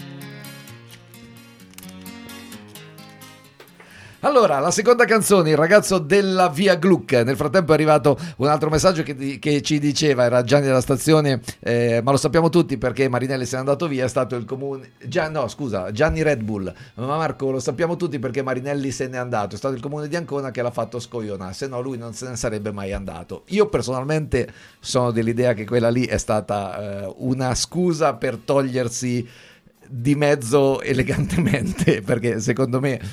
Allora, la seconda canzone, il ragazzo della Via Gluck. Nel frattempo è arrivato un altro messaggio che, che ci diceva, era Gianni della stazione, eh, ma lo sappiamo tutti perché Marinelli se n'è andato via, è stato il comune... Gian, no, scusa, Gianni Red Bull. Ma Marco, lo sappiamo tutti perché Marinelli se n'è andato, è stato il comune di Ancona che l'ha fatto scoglionare, se no lui non se ne sarebbe mai andato. Io personalmente sono dell'idea che quella lì è stata eh, una scusa per togliersi di mezzo elegantemente, perché secondo me...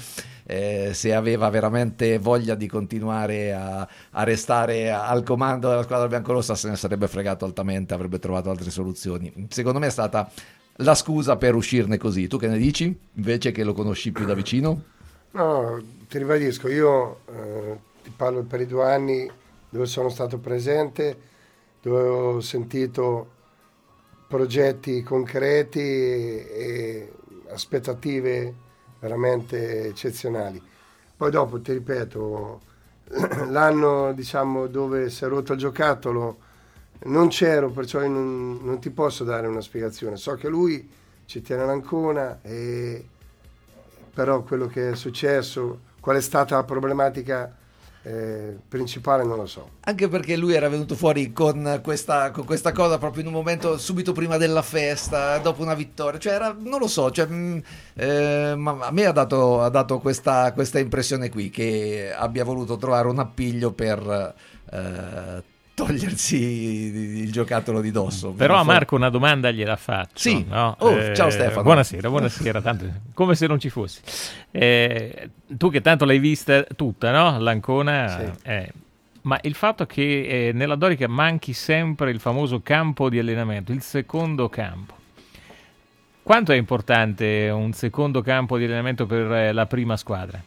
eh, se aveva veramente voglia di continuare a, a restare al comando della squadra biancorossa se ne sarebbe fregato altamente, avrebbe trovato altre soluzioni. Secondo me è stata la scusa per uscirne così. Tu che ne dici? Invece che lo conosci più da vicino? No, ti ribadisco, io eh, ti parlo per i due anni dove sono stato presente, dove ho sentito progetti concreti e aspettative veramente eccezionali. Poi dopo, ti ripeto, l'anno diciamo dove si è rotto il giocattolo non c'ero, perciò io non, non ti posso dare una spiegazione. So che lui ci tiene l'Ancona, e però quello che è successo, qual è stata la problematica eh, principale, non lo so. Anche perché lui era venuto fuori con questa, con questa cosa proprio in un momento subito prima della festa, dopo una vittoria, cioè era, non lo so, cioè, mh, eh, ma a me ha dato, ha dato questa, questa impressione qui, che abbia voluto trovare un appiglio per eh, togliersi il giocattolo di dosso. Però a Marco una domanda gliela faccio. Sì. No? Oh, eh, ciao Stefano. Buonasera, buonasera, tanto come se non ci fossi. Eh, tu che tanto l'hai vista tutta, no? L'Ancona. Sì. Eh, ma il fatto che eh, nella Dorica manchi sempre il famoso campo di allenamento, il secondo campo. Quanto è importante un secondo campo di allenamento per eh, la prima squadra?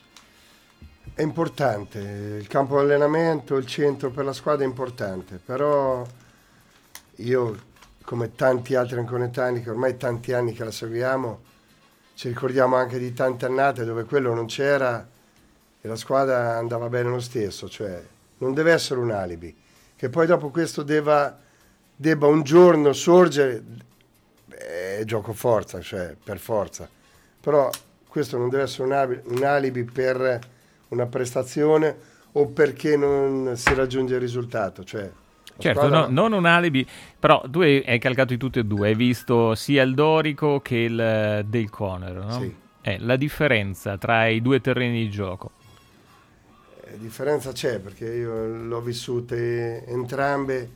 È importante, il campo di allenamento, il centro per la squadra è importante, però io, come tanti altri anconetani che ormai tanti anni che la seguiamo, ci ricordiamo anche di tante annate dove quello non c'era e la squadra andava bene lo stesso, cioè non deve essere un alibi, che poi dopo questo debba, debba un giorno sorgere, è gioco forza, cioè per forza, però questo non deve essere un alibi, un alibi per una prestazione o perché non si raggiunge il risultato, cioè certo, squadra... no, non un alibi, però tu hai, hai calcato di tutti e due, hai visto sia il Dorico che il Del Conero, no? Sì. Eh, la differenza tra i due terreni di gioco? Eh, differenza c'è, perché io l'ho vissute entrambe.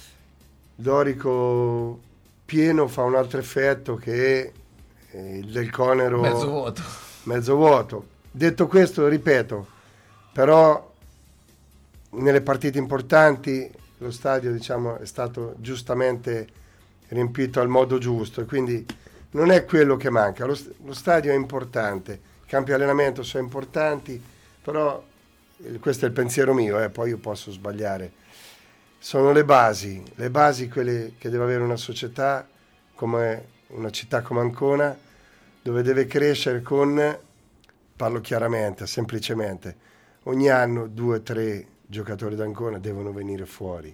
Dorico pieno fa un altro effetto che eh, il Del Conero mezzo vuoto. Mezzo vuoto. Detto questo, ripeto, però nelle partite importanti lo stadio, diciamo, è stato giustamente riempito al modo giusto, e quindi non è quello che manca. Lo, lo stadio è importante, i campi di allenamento sono importanti, però eh, questo è il pensiero mio, eh, poi io posso sbagliare. Sono le basi, le basi quelle che deve avere una società come una città come Ancona, dove deve crescere con, parlo chiaramente, semplicemente, ogni anno due o tre giocatori d'Ancona devono venire fuori.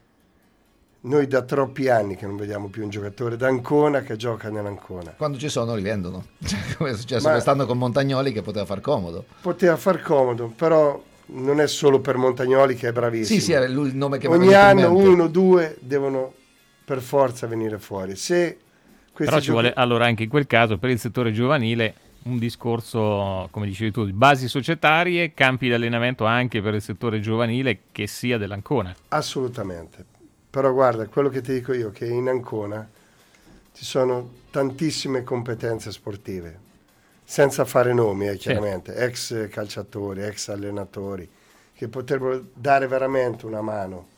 Noi da troppi anni che non vediamo più un giocatore d'Ancona che gioca nell'Ancona. Quando ci sono li vendono, come è successo Ma quest'anno con Montagnoli, che poteva far comodo. Poteva far comodo, però non è solo per Montagnoli, che è bravissimo. Sì, sì, è lui il nome che mi ogni è venuto in anno mente. uno, due devono per forza venire fuori. Se Però ci giochi... vuole, allora anche in quel caso, per il settore giovanile, un discorso, come dicevi tu, di basi societarie, campi di allenamento anche per il settore giovanile che sia dell'Ancona. Assolutamente. Però guarda, quello che ti dico io, che in Ancona ci sono tantissime competenze sportive, senza fare nomi, eh, chiaramente, sì. Ex calciatori, ex allenatori, che potrebbero dare veramente una mano,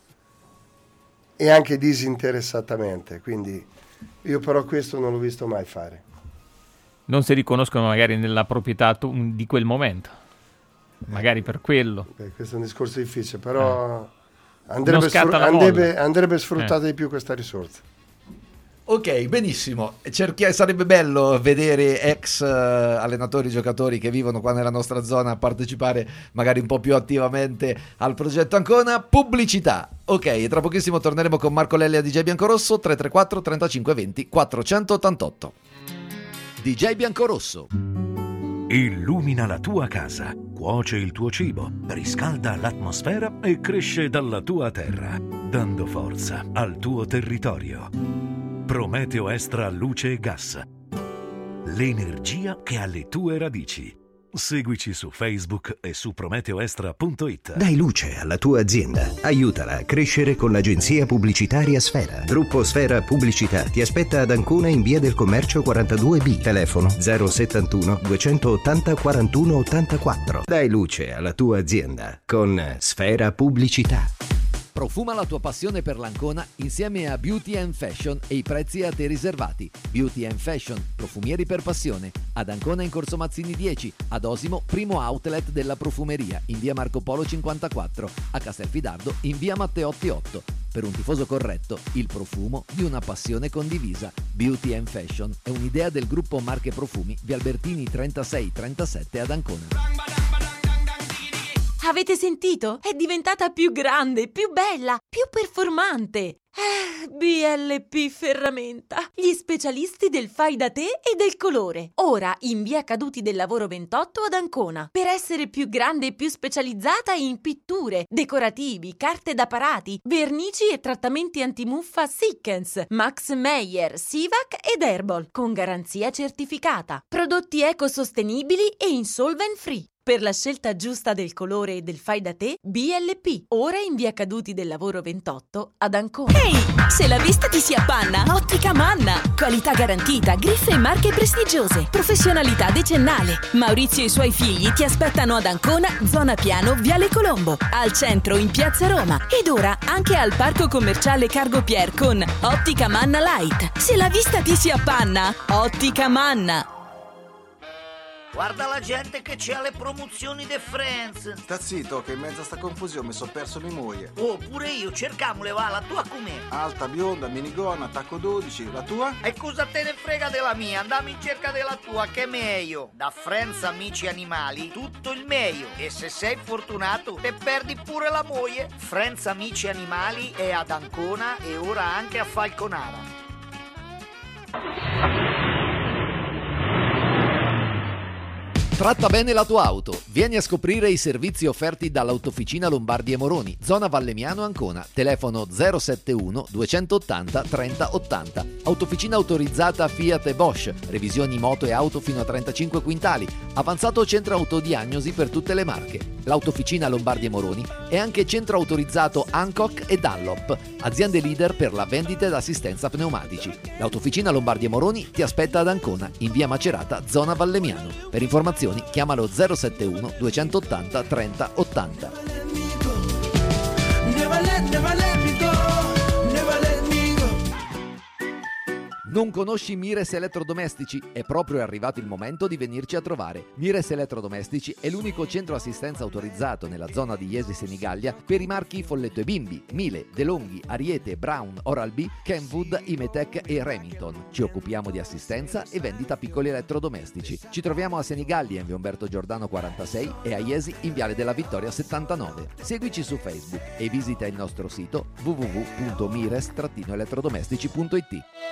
e anche disinteressatamente, quindi io però questo non l'ho visto mai fare. Non si riconoscono magari nella proprietà di quel momento, magari per quello. Beh, questo è un discorso difficile, però eh. andrebbe, sfru- andrebbe, andrebbe sfruttata eh. di più questa risorsa. Ok, benissimo. Cerchia- sarebbe bello vedere ex uh, allenatori, giocatori che vivono qua nella nostra zona partecipare magari un po' più attivamente al progetto Ancona. Pubblicità. Ok, tra pochissimo torneremo con Marco Lelli a D J Biancorosso. Tre tre quattro trentacinque venti quattrocentottantotto. D J Biancorosso. Illumina la tua casa, cuoce il tuo cibo, riscalda l'atmosfera e cresce dalla tua terra, dando forza al tuo territorio. Prometeo Extra Luce e Gas. L'energia che ha le tue radici. Seguici su Facebook e su prometeoextra punto it. Dai luce alla tua azienda. Aiutala a crescere con l'agenzia pubblicitaria Sfera. Gruppo Sfera Pubblicità ti aspetta ad Ancona in via del Commercio quarantadue B. Telefono zero settantuno duecentottanta quarantuno ottantaquattro. Dai luce alla tua azienda con Sfera Pubblicità. Profuma la tua passione per l'Ancona insieme a Beauty and Fashion e i prezzi a te riservati. Beauty and Fashion, profumieri per passione. Ad Ancona in Corso Mazzini dieci, ad Osimo, primo outlet della profumeria, in via Marco Polo cinquantaquattro, a Castelfidardo in via Matteotti otto. Per un tifoso corretto, il profumo di una passione condivisa. Beauty and Fashion è un'idea del gruppo Marche Profumi, via Albertini trentasei trentasette ad Ancona. Avete sentito? È diventata più grande, più bella, più performante. Eh, B L P Ferramenta, gli specialisti del fai da te e del colore. Ora in via Caduti del Lavoro ventotto ad Ancona. Per essere più grande e più specializzata in pitture, decorativi, carte da parati, vernici e trattamenti antimuffa Sikkens, Max Meyer, Sivac ed Herbal, con garanzia certificata. Prodotti ecosostenibili e insolvent free. Per la scelta giusta del colore e del fai da te, B L P. Ora in via Caduti del Lavoro ventotto ad Ancona. Ehi, se la vista ti si appanna, Ottica Manna. Qualità garantita, griffe e marche prestigiose, professionalità decennale. Maurizio e i suoi figli ti aspettano ad Ancona, zona Piano, Viale Colombo, al centro in Piazza Roma ed ora anche al Parco Commerciale Cargo Pier con Ottica Manna Light. Se la vista ti si appanna, Ottica Manna. Guarda la gente che c'è alle promozioni de Friends. Sta zitto che in mezzo a sta confusione mi sono perso mia moglie. Oh, pure io, cercamole, va, la tua com'è? Alta, bionda, minigonna, tacco dodici, la tua? E cosa te ne frega della mia? Andiamo in cerca della tua, che è meglio. Da Friends Amici Animali, tutto il meglio. E se sei fortunato, te perdi pure la moglie. Friends Amici Animali è ad Ancona e ora anche a Falconara. Tratta bene la tua auto. Vieni a scoprire i servizi offerti dall'Autofficina Lombardi e Moroni, zona Valemiano Ancona. Telefono zero settantuno duecentottanta trenta ottanta. Autofficina autorizzata Fiat e Bosch. Revisioni moto e auto fino a trentacinque quintali. Avanzato centro autodiagnosi per tutte le marche. L'Autofficina Lombardi e Moroni è anche centro autorizzato Hancock e Dunlop, aziende leader per la vendita ed assistenza pneumatici. L'Autofficina Lombardi e Moroni ti aspetta ad Ancona, in via Macerata, zona Valemiano. Per informazioni chiamalo zero settantuno duecentottanta trenta ottanta. Non conosci Mires Elettrodomestici? È proprio arrivato il momento di venirci a trovare. Mires Elettrodomestici è l'unico centro assistenza autorizzato nella zona di Iesi Senigallia per i marchi Folletto e Bimbi, Miele, DeLonghi, Ariete, Brown, Oral-B, Kenwood, Imetec e Remington. Ci occupiamo di assistenza e vendita piccoli elettrodomestici. Ci troviamo a Senigallia in via Umberto Giordano quarantasei e a Iesi in viale della Vittoria settantanove. Seguici su Facebook e visita il nostro sito w w w punto mires elettrodomestici punto it.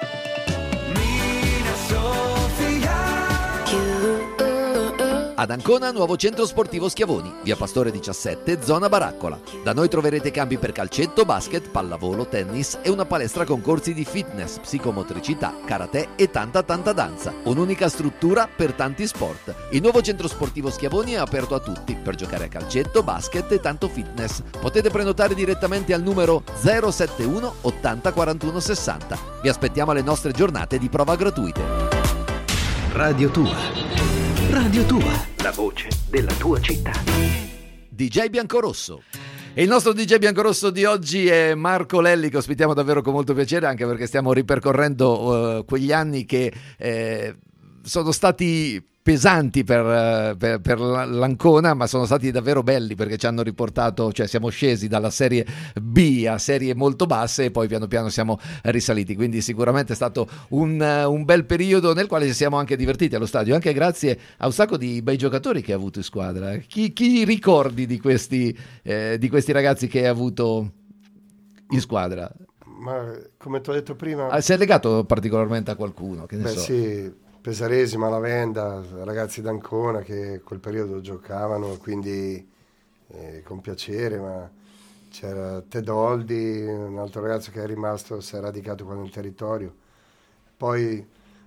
Ad Ancona, nuovo centro sportivo Schiavoni, via Pastore diciassette, zona Baraccola. Da noi troverete campi per calcetto, basket, pallavolo, tennis e una palestra con corsi di fitness, psicomotricità, karate e tanta tanta danza. Un'unica struttura per tanti sport. Il nuovo centro sportivo Schiavoni è aperto a tutti per giocare a calcetto, basket e tanto fitness. Potete prenotare direttamente al numero zero settantuno ottanta quarantuno sessanta. Vi aspettiamo alle nostre giornate di prova gratuite. Radio Tua. Radio Tua, la voce della tua città. D J Biancorosso. E il nostro D J Biancorosso di oggi è Marco Lelli, che ospitiamo davvero con molto piacere, anche perché stiamo ripercorrendo uh, quegli anni che eh, sono stati pesanti per, per, per l'Ancona, ma sono stati davvero belli perché ci hanno riportato, cioè siamo scesi dalla serie B a serie molto basse e poi piano piano siamo risaliti, quindi sicuramente è stato un, un bel periodo nel quale ci siamo anche divertiti allo stadio, anche grazie a un sacco di bei giocatori che hai avuto in squadra. Chi, chi ricordi di questi, eh, di questi ragazzi che hai avuto in squadra? Ma come ti ho detto prima... Ah, sei legato particolarmente a qualcuno? Che ne beh so. Sì, Pesaresi, Malavenda, ragazzi d'Ancona che quel periodo giocavano, quindi eh, con piacere, ma c'era Tedoldi, un altro ragazzo che è rimasto, si è radicato qua nel territorio. Poi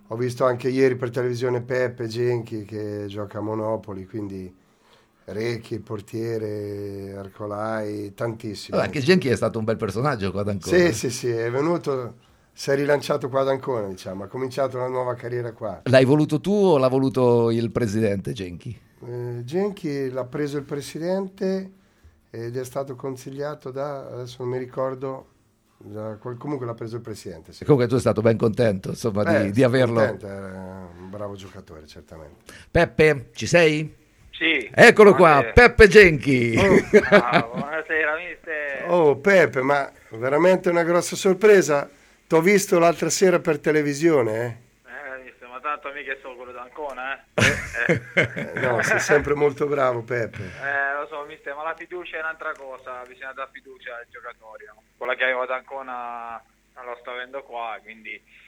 ho visto anche ieri per televisione Peppe Genchi che gioca a Monopoli, quindi Recchi, il portiere, Arcolai, tantissimi. Vabbè, anche Genchi è stato un bel personaggio qua ad Ancona. Sì, sì, sì, è venuto, si è rilanciato qua ad Ancona, diciamo, ha cominciato una nuova carriera qua. L'hai voluto tu o l'ha voluto il presidente Genchi? Eh, Genchi l'ha preso il presidente ed è stato consigliato da, adesso non mi ricordo, da, comunque l'ha preso il presidente. Sì. Comunque tu sei stato ben contento, insomma, Beh, di, di averlo. Contento, era un bravo giocatore, certamente. Peppe, ci sei? Sì. Eccolo qua, buonasera. Peppe Genchi. Oh. Ah, buonasera, mister. Oh Peppe, ma veramente una grossa sorpresa. T'ho visto l'altra sera per televisione, eh? Eh, mister, ma tanto mica sono quello d'Ancona, eh? eh. No, sei sempre molto bravo, Peppe. Eh, lo so, mister, ma la fiducia è un'altra cosa, bisogna dare fiducia ai giocatori, no? Quella che avevo ad Ancona non lo sto avendo qua, quindi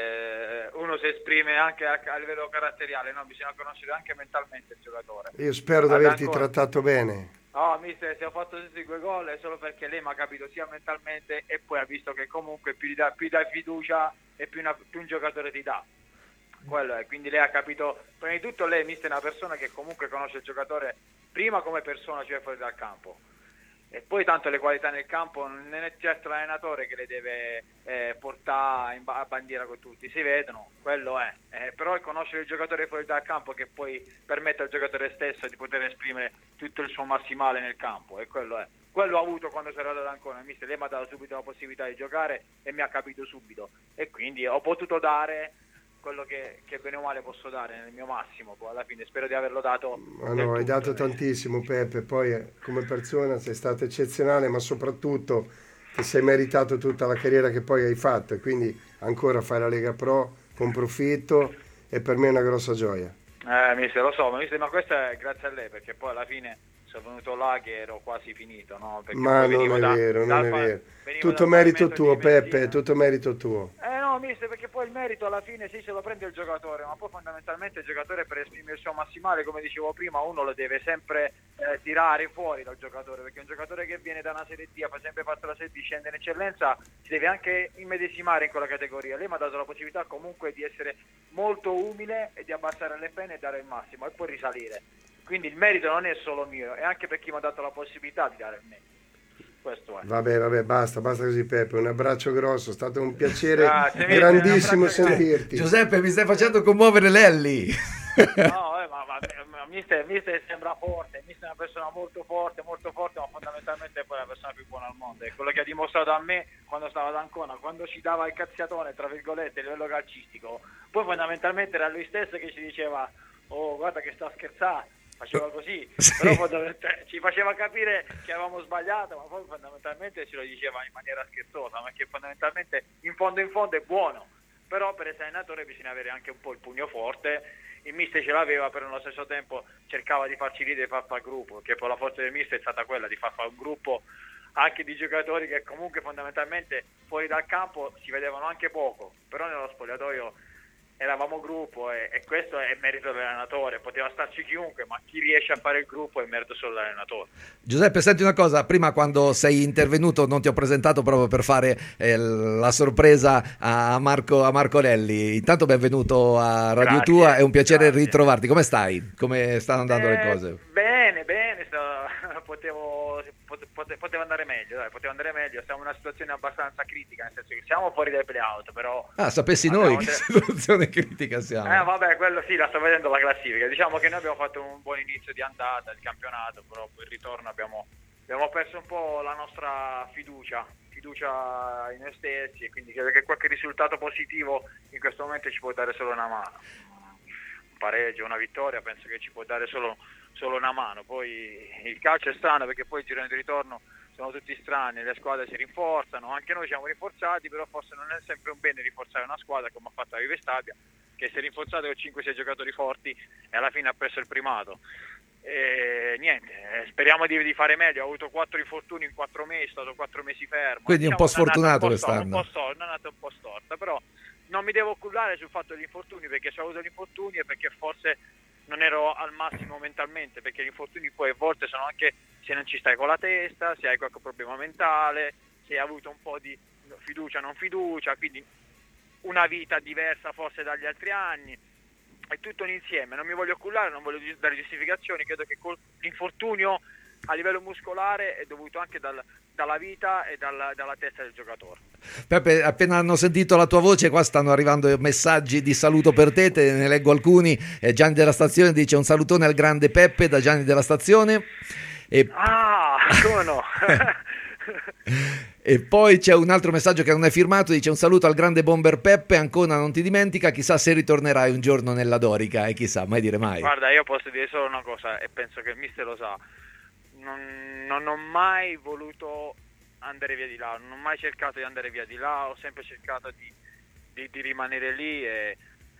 eh, uno si esprime anche a, a livello caratteriale, no? Bisogna conoscere anche mentalmente il giocatore. Io spero di Ad averti Ancona... trattato bene. No, mister, se ho fatto tutti quei gol è solo perché lei mi ha capito sia mentalmente e poi ha visto che comunque più, da, più dai fiducia e più, una, più un giocatore ti dà. Quello è, quindi lei ha capito, prima di tutto lei, mister, è una persona che comunque conosce il giocatore prima come persona, cioè fuori dal campo. E poi tanto le qualità nel campo non è certo l'allenatore che le deve eh, portare in ba- a bandiera con tutti, si vedono, quello è. Eh, però il conoscere il giocatore fuori dal campo che poi permette al giocatore stesso di poter esprimere tutto il suo massimale nel campo, e quello è. Quello ho avuto quando sono arrivato ad Ancona, mister, lei mi ha dato subito la possibilità di giocare e mi ha capito subito. E quindi ho potuto dare quello che, che bene o male posso dare nel mio massimo, poi alla fine spero di averlo dato. Ma no, hai dato tantissimo, Peppe, poi eh, come persona sei stato eccezionale, ma soprattutto ti sei meritato tutta la carriera che poi hai fatto, e quindi ancora fai la Lega Pro con profitto, e per me è una grossa gioia. Eh, mister, lo so, ma, mister, ma questo è grazie a lei, perché poi alla fine sono venuto là che ero quasi finito, no? Perché Ma poi non è da, vero, non è fa- vero. Tutto merito tuo, Peppe, tutto merito tuo. Eh no, mister, perché poi il merito alla fine sì, se lo prende il giocatore, ma poi fondamentalmente il giocatore, per esprimere il suo massimale, come dicevo prima, uno lo deve sempre eh, tirare fuori dal giocatore, perché un giocatore che viene da una Serie D, fa sempre parte della Serie D, scende in eccellenza, si deve anche immedesimare in quella categoria. Lei mi ha dato la possibilità comunque di essere molto umile e di abbassare le pene e dare il massimo e poi risalire. Quindi il merito non è solo mio, è anche per chi mi ha dato la possibilità di dare il merito. Questo è. Vabbè, vabbè, basta, basta così, Peppe. Un abbraccio grosso, è stato un piacere Grazie, grandissimo mister, sentirti. Giuseppe, mi stai facendo commuovere Lelli. No, eh, ma, ma, ma mister, mister sembra forte, mister è una persona molto forte, molto forte, ma fondamentalmente è poi la persona più buona al mondo. È quello che ha dimostrato a me quando stava ad Ancona, quando ci dava il cazziatone, tra virgolette, a livello calcistico. Poi fondamentalmente era lui stesso che ci diceva: oh, guarda che sta scherzando. Faceva così, sì. Però ci faceva capire che avevamo sbagliato, ma poi fondamentalmente ce lo diceva in maniera scherzosa, ma che fondamentalmente in fondo in fondo è buono. Però per essere allenatore bisogna avere anche un po' il pugno forte. Il mister ce l'aveva, però allo stesso tempo cercava di farci ridere e far fare gruppo, perché poi la forza del mister è stata quella di far fare un gruppo anche di giocatori che comunque fondamentalmente fuori dal campo si vedevano anche poco, però nello spogliatoio eravamo gruppo, e, e questo è merito dell'allenatore. Poteva starci chiunque, ma chi riesce a fare il gruppo è merito solo dell'allenatore. Giuseppe, senti una cosa, prima quando sei intervenuto non ti ho presentato proprio per fare eh, la sorpresa a Marco, a Marco Lelli. Intanto benvenuto a Radio Grazie, Tua, è un piacere grazie. ritrovarti. Come stai? Come stanno andando eh, le cose? Bene, bene, sto, potevo, pote, poteva andare meglio, dai, poteva andare meglio. Siamo in una situazione abbastanza critica, nel senso che siamo fuori dai play-out, però... Ah, sapessi noi che situazione critica siamo. Eh vabbè, quello sì, la sto vedendo la classifica. Diciamo che noi abbiamo fatto un buon inizio di andata, il campionato, però poi il ritorno abbiamo, abbiamo perso un po' la nostra fiducia, fiducia in noi stessi, e quindi credo che qualche risultato positivo in questo momento ci può dare solo una mano. Un pareggio, una vittoria, penso che ci può dare solo, solo una mano. Poi il calcio è strano, perché poi il girone di ritorno sono tutti strani, le squadre si rinforzano, anche noi siamo rinforzati, però forse non è sempre un bene rinforzare una squadra come ha fatto la Vive Stabia, che si è rinforzata con cinque sei giocatori forti e alla fine ha perso il primato. E niente, speriamo di, di fare meglio. Ho avuto quattro infortuni in quattro mesi, sono stato quattro mesi fermo. Quindi diciamo, un po' sfortunato quest'anno. Un po' storta, non è andata un po' storta, però non mi devo cullare sul fatto degli infortuni, perché se ho avuto gli infortuni è perché forse non ero al massimo mentalmente, perché gli infortuni poi a volte sono anche se non ci stai con la testa, se hai qualche problema mentale, se hai avuto un po' di fiducia non fiducia, quindi una vita diversa forse dagli altri anni, è tutto un insieme, non mi voglio cullare, non voglio dare giustificazioni, credo che col, l'infortunio a livello muscolare è dovuto anche dal, dalla vita e dalla, dalla testa del giocatore. Peppe, appena hanno sentito la tua voce qua stanno arrivando messaggi di saluto per te, te ne leggo alcuni. eh, Gianni della Stazione dice un salutone al grande Peppe da Gianni della Stazione e... Ah, come no? E poi c'è un altro messaggio che non è firmato, dice un saluto al grande bomber Peppe, Ancona non ti dimentica, chissà se ritornerai un giorno nella Dorica, e chissà, mai dire mai. Guarda, io posso dire solo una cosa e penso che il mister lo sa, non, non ho mai voluto andare via di là, non ho mai cercato di andare via di là, ho sempre cercato di, di, di rimanere lì e,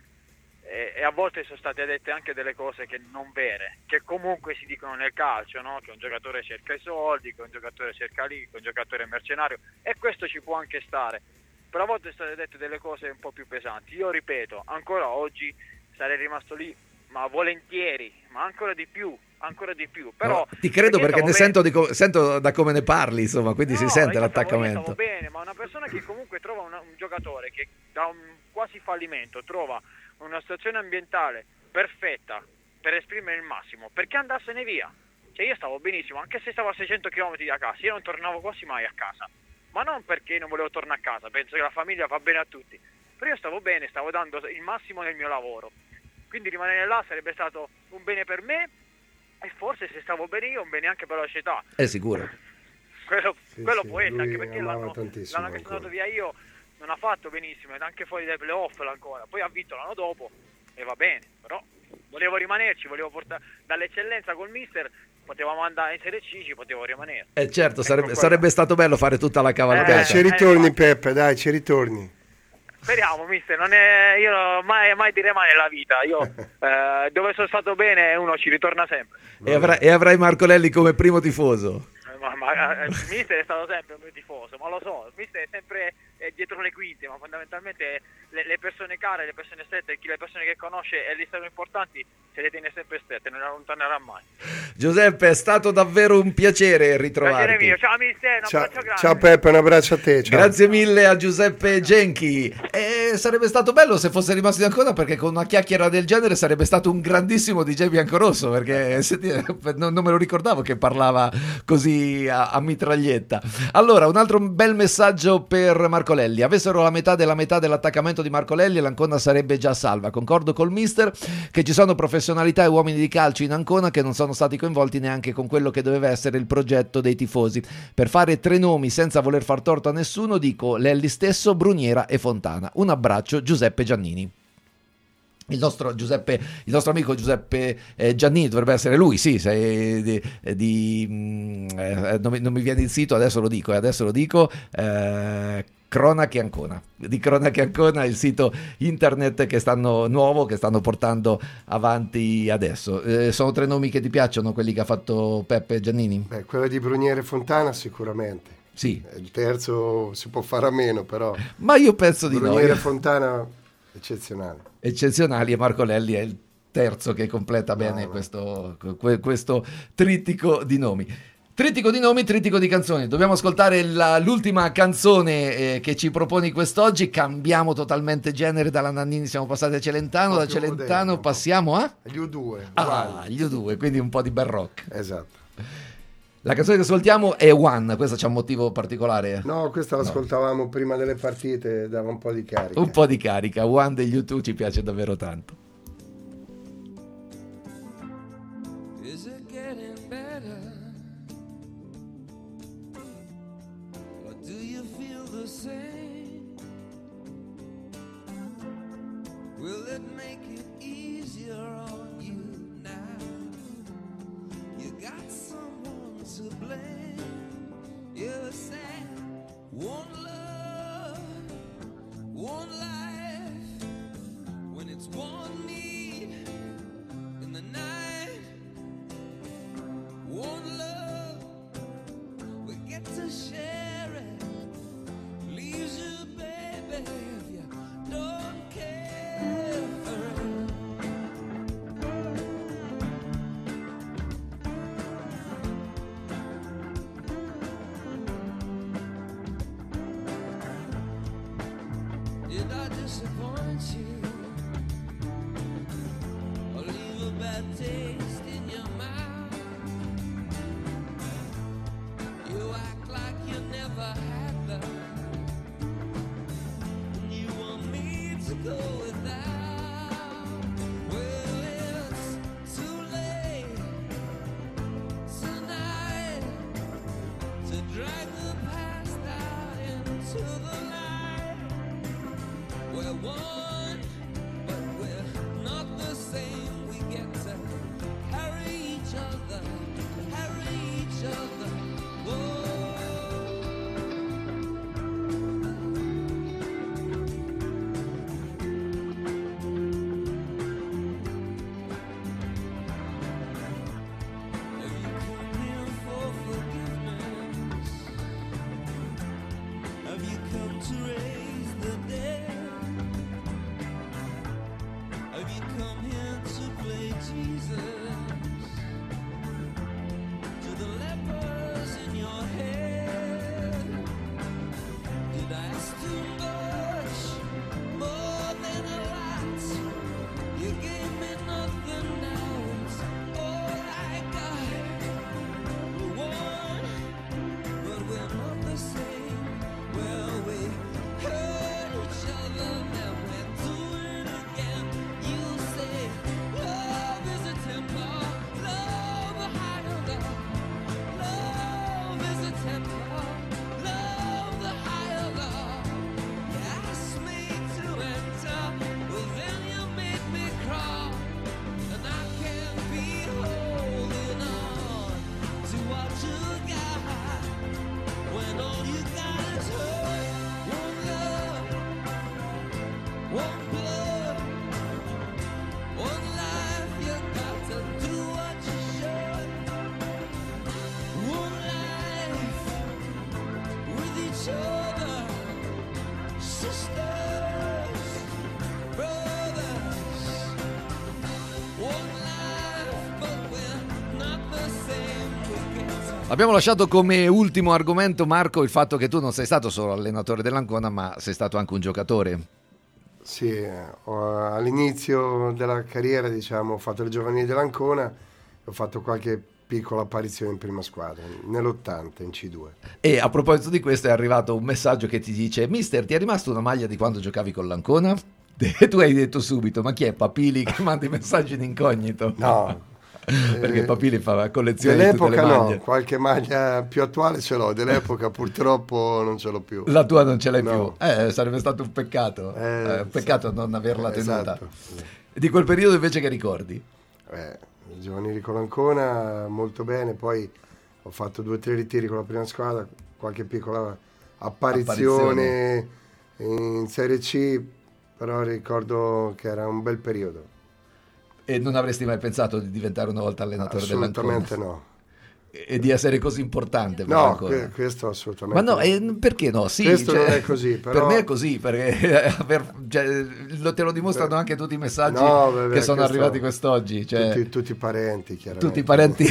e, e a volte sono state dette anche delle cose che non vere, che comunque si dicono nel calcio, no? Che un giocatore cerca i soldi, che un giocatore cerca lì, che un giocatore è mercenario, e questo ci può anche stare, però a volte sono state dette delle cose un po' più pesanti. Io ripeto, ancora oggi sarei rimasto lì, ma volentieri, ma ancora di più, ancora di più. Però no, ti credo perché, perché ne sento, di co- sento da come ne parli, insomma, quindi no, si sente io l'attaccamento. Stavo, io stavo bene, ma una persona che comunque trova una, un giocatore che da un quasi fallimento trova una situazione ambientale perfetta per esprimere il massimo, perché andarsene via? Cioè io stavo benissimo, anche se stavo a seicento chilometri da casa, io non tornavo quasi mai a casa, ma non perché non volevo tornare a casa, penso che la famiglia fa bene a tutti, però io stavo bene, stavo dando il massimo nel mio lavoro, quindi rimanere là sarebbe stato un bene per me e forse se stavo bene io un bene anche per la società. È sicuro. Quello, Sì, quello sì, può essere, anche perché amava l'anno, tantissimo l'anno che sono ancora. andato via io non ha fatto benissimo, ed anche fuori dai playoff ancora, poi ha vinto l'anno dopo e va bene, però volevo rimanerci, volevo portare dall'eccellenza col mister, potevamo andare in Serie C, ci potevo rimanere. Eh certo, Ecco, sarebbe, quello. sarebbe stato bello fare tutta la cavalcata. Dai, ci ritorni Peppe, dai, ci ritorni. Speriamo, mister, non è, io mai, mai dire mai nella vita, io eh, dove sono stato bene uno ci ritorna sempre. E, avrai, e avrai Marcolelli come primo tifoso. Ma, ma, il mister è stato sempre un mio tifoso, ma lo so, il mister è sempre eh, dietro le quinte, ma fondamentalmente le, le persone care, le persone strette, chi le persone che conosce e le sono importanti se le tiene sempre strette, non le allontanerà mai. Giuseppe, è stato davvero un piacere ritrovarti. Piacere mio, ciao mister, un Ciao, abbraccio grande. ciao Peppe, un abbraccio a te. Ciao. Grazie mille a Giuseppe Genchi. E sarebbe stato bello se fosse rimasto ancora, perché con una chiacchiera del genere sarebbe stato un grandissimo D J biancorosso, perché senti, non, non me lo ricordavo che parlava così a, a mitraglietta. Allora, un altro bel messaggio per Marcolelli: avessero la metà della metà dell'attaccamento di Marcolelli, l'Ancona sarebbe già salva. Concordo col mister che ci sono professionalità e uomini di calcio in Ancona che non sono stati coinvolti neanche con quello che doveva essere il progetto dei tifosi. Per fare tre nomi senza voler far torto a nessuno dico Lelli stesso, Bruniera e Fontana. Un abbraccio, Giuseppe Giannini. Il nostro, Giuseppe, il nostro amico Giuseppe eh, Giannini dovrebbe essere lui, sì, sei di, di mh, eh, non, mi, non mi viene il sito, adesso lo dico, eh, adesso lo dico, eh, Cronache Ancona, di Cronache Ancona, il sito internet che stanno nuovo, che stanno portando avanti adesso. Eh, sono tre nomi che ti piacciono, quelli che ha fatto Peppe Giannini? Beh, quella di Bruniere e Fontana sicuramente. Sì. Il terzo si può fare a meno, però. Ma io penso di no. Bruniere e Fontana eccezionale. Eccezionali, e Marcolelli è il terzo che completa bene no. questo, questo trittico di nomi. Trittico di nomi, trittico di canzoni. Dobbiamo ascoltare la, l'ultima canzone eh, che ci proponi quest'oggi. Cambiamo totalmente genere, dalla Nannini siamo passati a Celentano, da Celentano moderno, passiamo a? Gli U due. Ah, gli U due, quindi un po' di bel rock. Esatto. La canzone che ascoltiamo è One, questa c'ha un motivo particolare? No, questa no. l'ascoltavamo prima delle partite, dava un po' di carica. Un po' di carica, One degli U due ci piace davvero tanto. Is it getting better? Or do you feel the same? Will it make it easier on you now? You got someone to blame. You said one love, one life, when it's one need in the night. One love, we get to share it. Leaves you, baby, if you don't care. Did I disappoint you or leave a bad taste in your mouth. You act like you never had them. You want me to go without. Well, it's too late tonight to drag the past out into the night. We're one, but we're not the same. We get to carry each other, carry each other. Whoa. Have you come here for forgiveness? Have you come to raise the dead? Have you come here to play Jesus? To the lepers in your head? Did I ask too much? More than a lot. You gave me nothing now. It's all I got. We're one, but we're not the same. Well, we hurt each other, then we're doing it again. You say love is a temper, love a higher love. Love is a temper, love the higher love. You asked me to enter, but then you made me crawl. And I can't be holding on to what you got when all you got is hurt. One love, one blood, one life. You got to do what you should. One life with each other, sisters, brothers. One life, but we're not the same. We get to Abbiamo lasciato come ultimo argomento, Marco, il fatto che tu non sei stato solo allenatore dell'Ancona, ma sei stato anche un giocatore. Sì, eh, ho- all'inizio della carriera, diciamo, ho fatto le giovanili dell'Ancona e ho fatto qualche piccola apparizione in prima squadra, nell'ottanta in C due. E a proposito di questo è arrivato un messaggio che ti dice: Mister, ti è rimasta una maglia di quando giocavi con l'Ancona? E tu hai detto subito: ma chi è Papili che manda i messaggi in incognito? No. Perché Eh, Papili fa collezione di tutte le Dell'epoca maglie. no, qualche maglia più attuale ce l'ho, dell'epoca purtroppo non ce l'ho più. La tua non ce l'hai No. più. Eh, sarebbe stato un peccato. Eh, Eh, peccato sì. non averla Eh, tenuta. esatto. Di quel periodo invece che ricordi? Eh, i giovanili con l'Ancona molto bene, poi ho fatto due o tre ritiri con la prima squadra, qualche piccola apparizione, in Serie C, però ricordo che era un bel periodo. E non avresti mai pensato di diventare una volta allenatore dell'Ancona? Assolutamente no. E di essere così importante per No, l'Ancona? que- questo assolutamente Ma no, no. eh, perché no? Sì, Questo cioè, non è così, però... Per me è così, perché aver- cioè, lo, te lo dimostrano anche tutti i messaggi No, vabbè, che sono questo- arrivati quest'oggi. Cioè, tutti, tutti i parenti, chiaramente. tutti i parenti,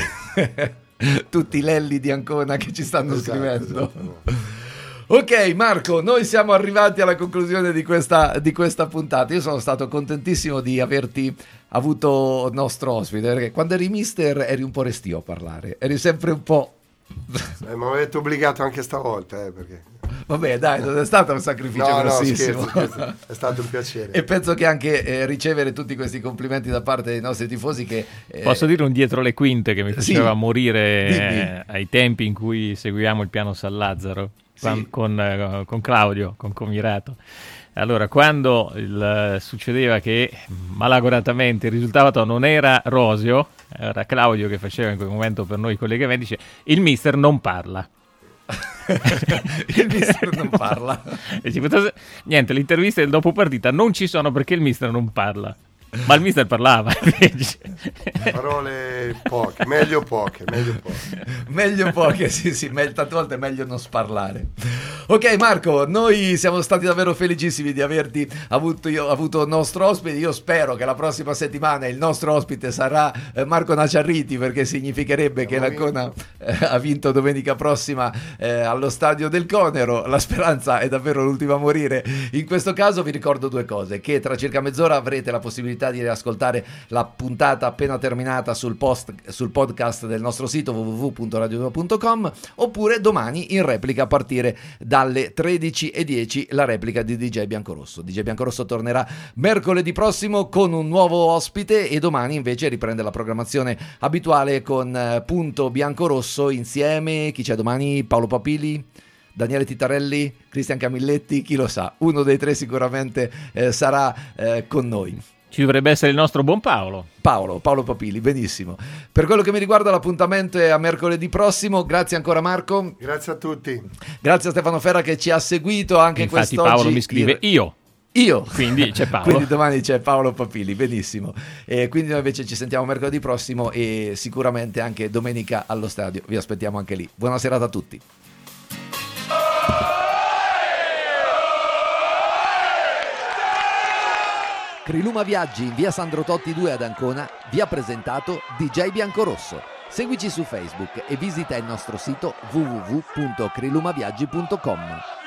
tutti i Lelli di Ancona che ci stanno Esatto, scrivendo. esatto. Ok Marco, noi siamo arrivati alla conclusione di questa, di questa puntata. Io sono stato contentissimo di averti avuto nostro ospite, perché quando eri mister eri un po' restio a parlare, eri sempre un po'... Eh, ma mi avete obbligato anche stavolta, eh, perché... Vabbè dai, non è stato un sacrificio No, no, grossissimo. scherzo, scherzo. È stato un piacere. E penso che anche eh, ricevere tutti questi complimenti da parte dei nostri tifosi che... eh, Posso dire un dietro le quinte che mi faceva Sì. morire Dimmi. eh, ai tempi in cui seguiamo il piano San Lazzaro Sì. quan- con, eh, con Claudio, con Comirato. Allora, quando il, succedeva che malagoratamente il risultato non era roseo, era Claudio che faceva in quel momento per noi i collegamenti, dice: il mister non parla. il mister non parla. E dice, niente, le interviste del dopo partita non ci sono perché il mister non parla. Ma il mister parlava invece. Parole poche, meglio poche, meglio poche. Meglio poche, sì, sì, me- tante volte è meglio non sparlare. Ok Marco, noi siamo stati davvero felicissimi di averti avuto, io, avuto nostro ospite. Io spero che la prossima settimana il nostro ospite sarà eh, Marco Naciarriti, perché significherebbe che l'Ancona eh, ha vinto domenica prossima eh, allo stadio del Conero. La speranza è davvero l'ultima a morire. In questo caso vi ricordo due cose: che tra circa mezz'ora avrete la possibilità di riascoltare la puntata appena terminata sul, post, sul podcast del nostro sito w w w punto radio due punto com, oppure domani in replica a partire dalle tredici e dieci la replica di D J Biancorosso. D J Biancorosso tornerà mercoledì prossimo con un nuovo ospite e domani invece riprende la programmazione abituale con eh, Punto Biancorosso insieme. Chi c'è domani? Paolo Papili, Daniele Titarelli, Cristian Camilletti, chi lo sa, uno dei tre sicuramente eh, sarà eh, con noi. Ci dovrebbe essere il nostro buon Paolo. Paolo, Paolo Papili, benissimo. Per quello che mi riguarda l'appuntamento è a mercoledì prossimo. Grazie ancora Marco. Grazie a tutti. Grazie a Stefano Ferra che ci ha seguito anche Infatti quest'oggi. Paolo mi scrive io. Io. Quindi c'è Paolo. Quindi domani c'è Paolo Papili, benissimo. E quindi noi invece ci sentiamo mercoledì prossimo e sicuramente anche domenica allo stadio. Vi aspettiamo anche lì. Buona serata a tutti. Criluma Viaggi in via Sandro Totti due ad Ancona vi ha presentato D J Biancorosso. Seguici su Facebook e visita il nostro sito w w w punto crilumaviaggi punto com.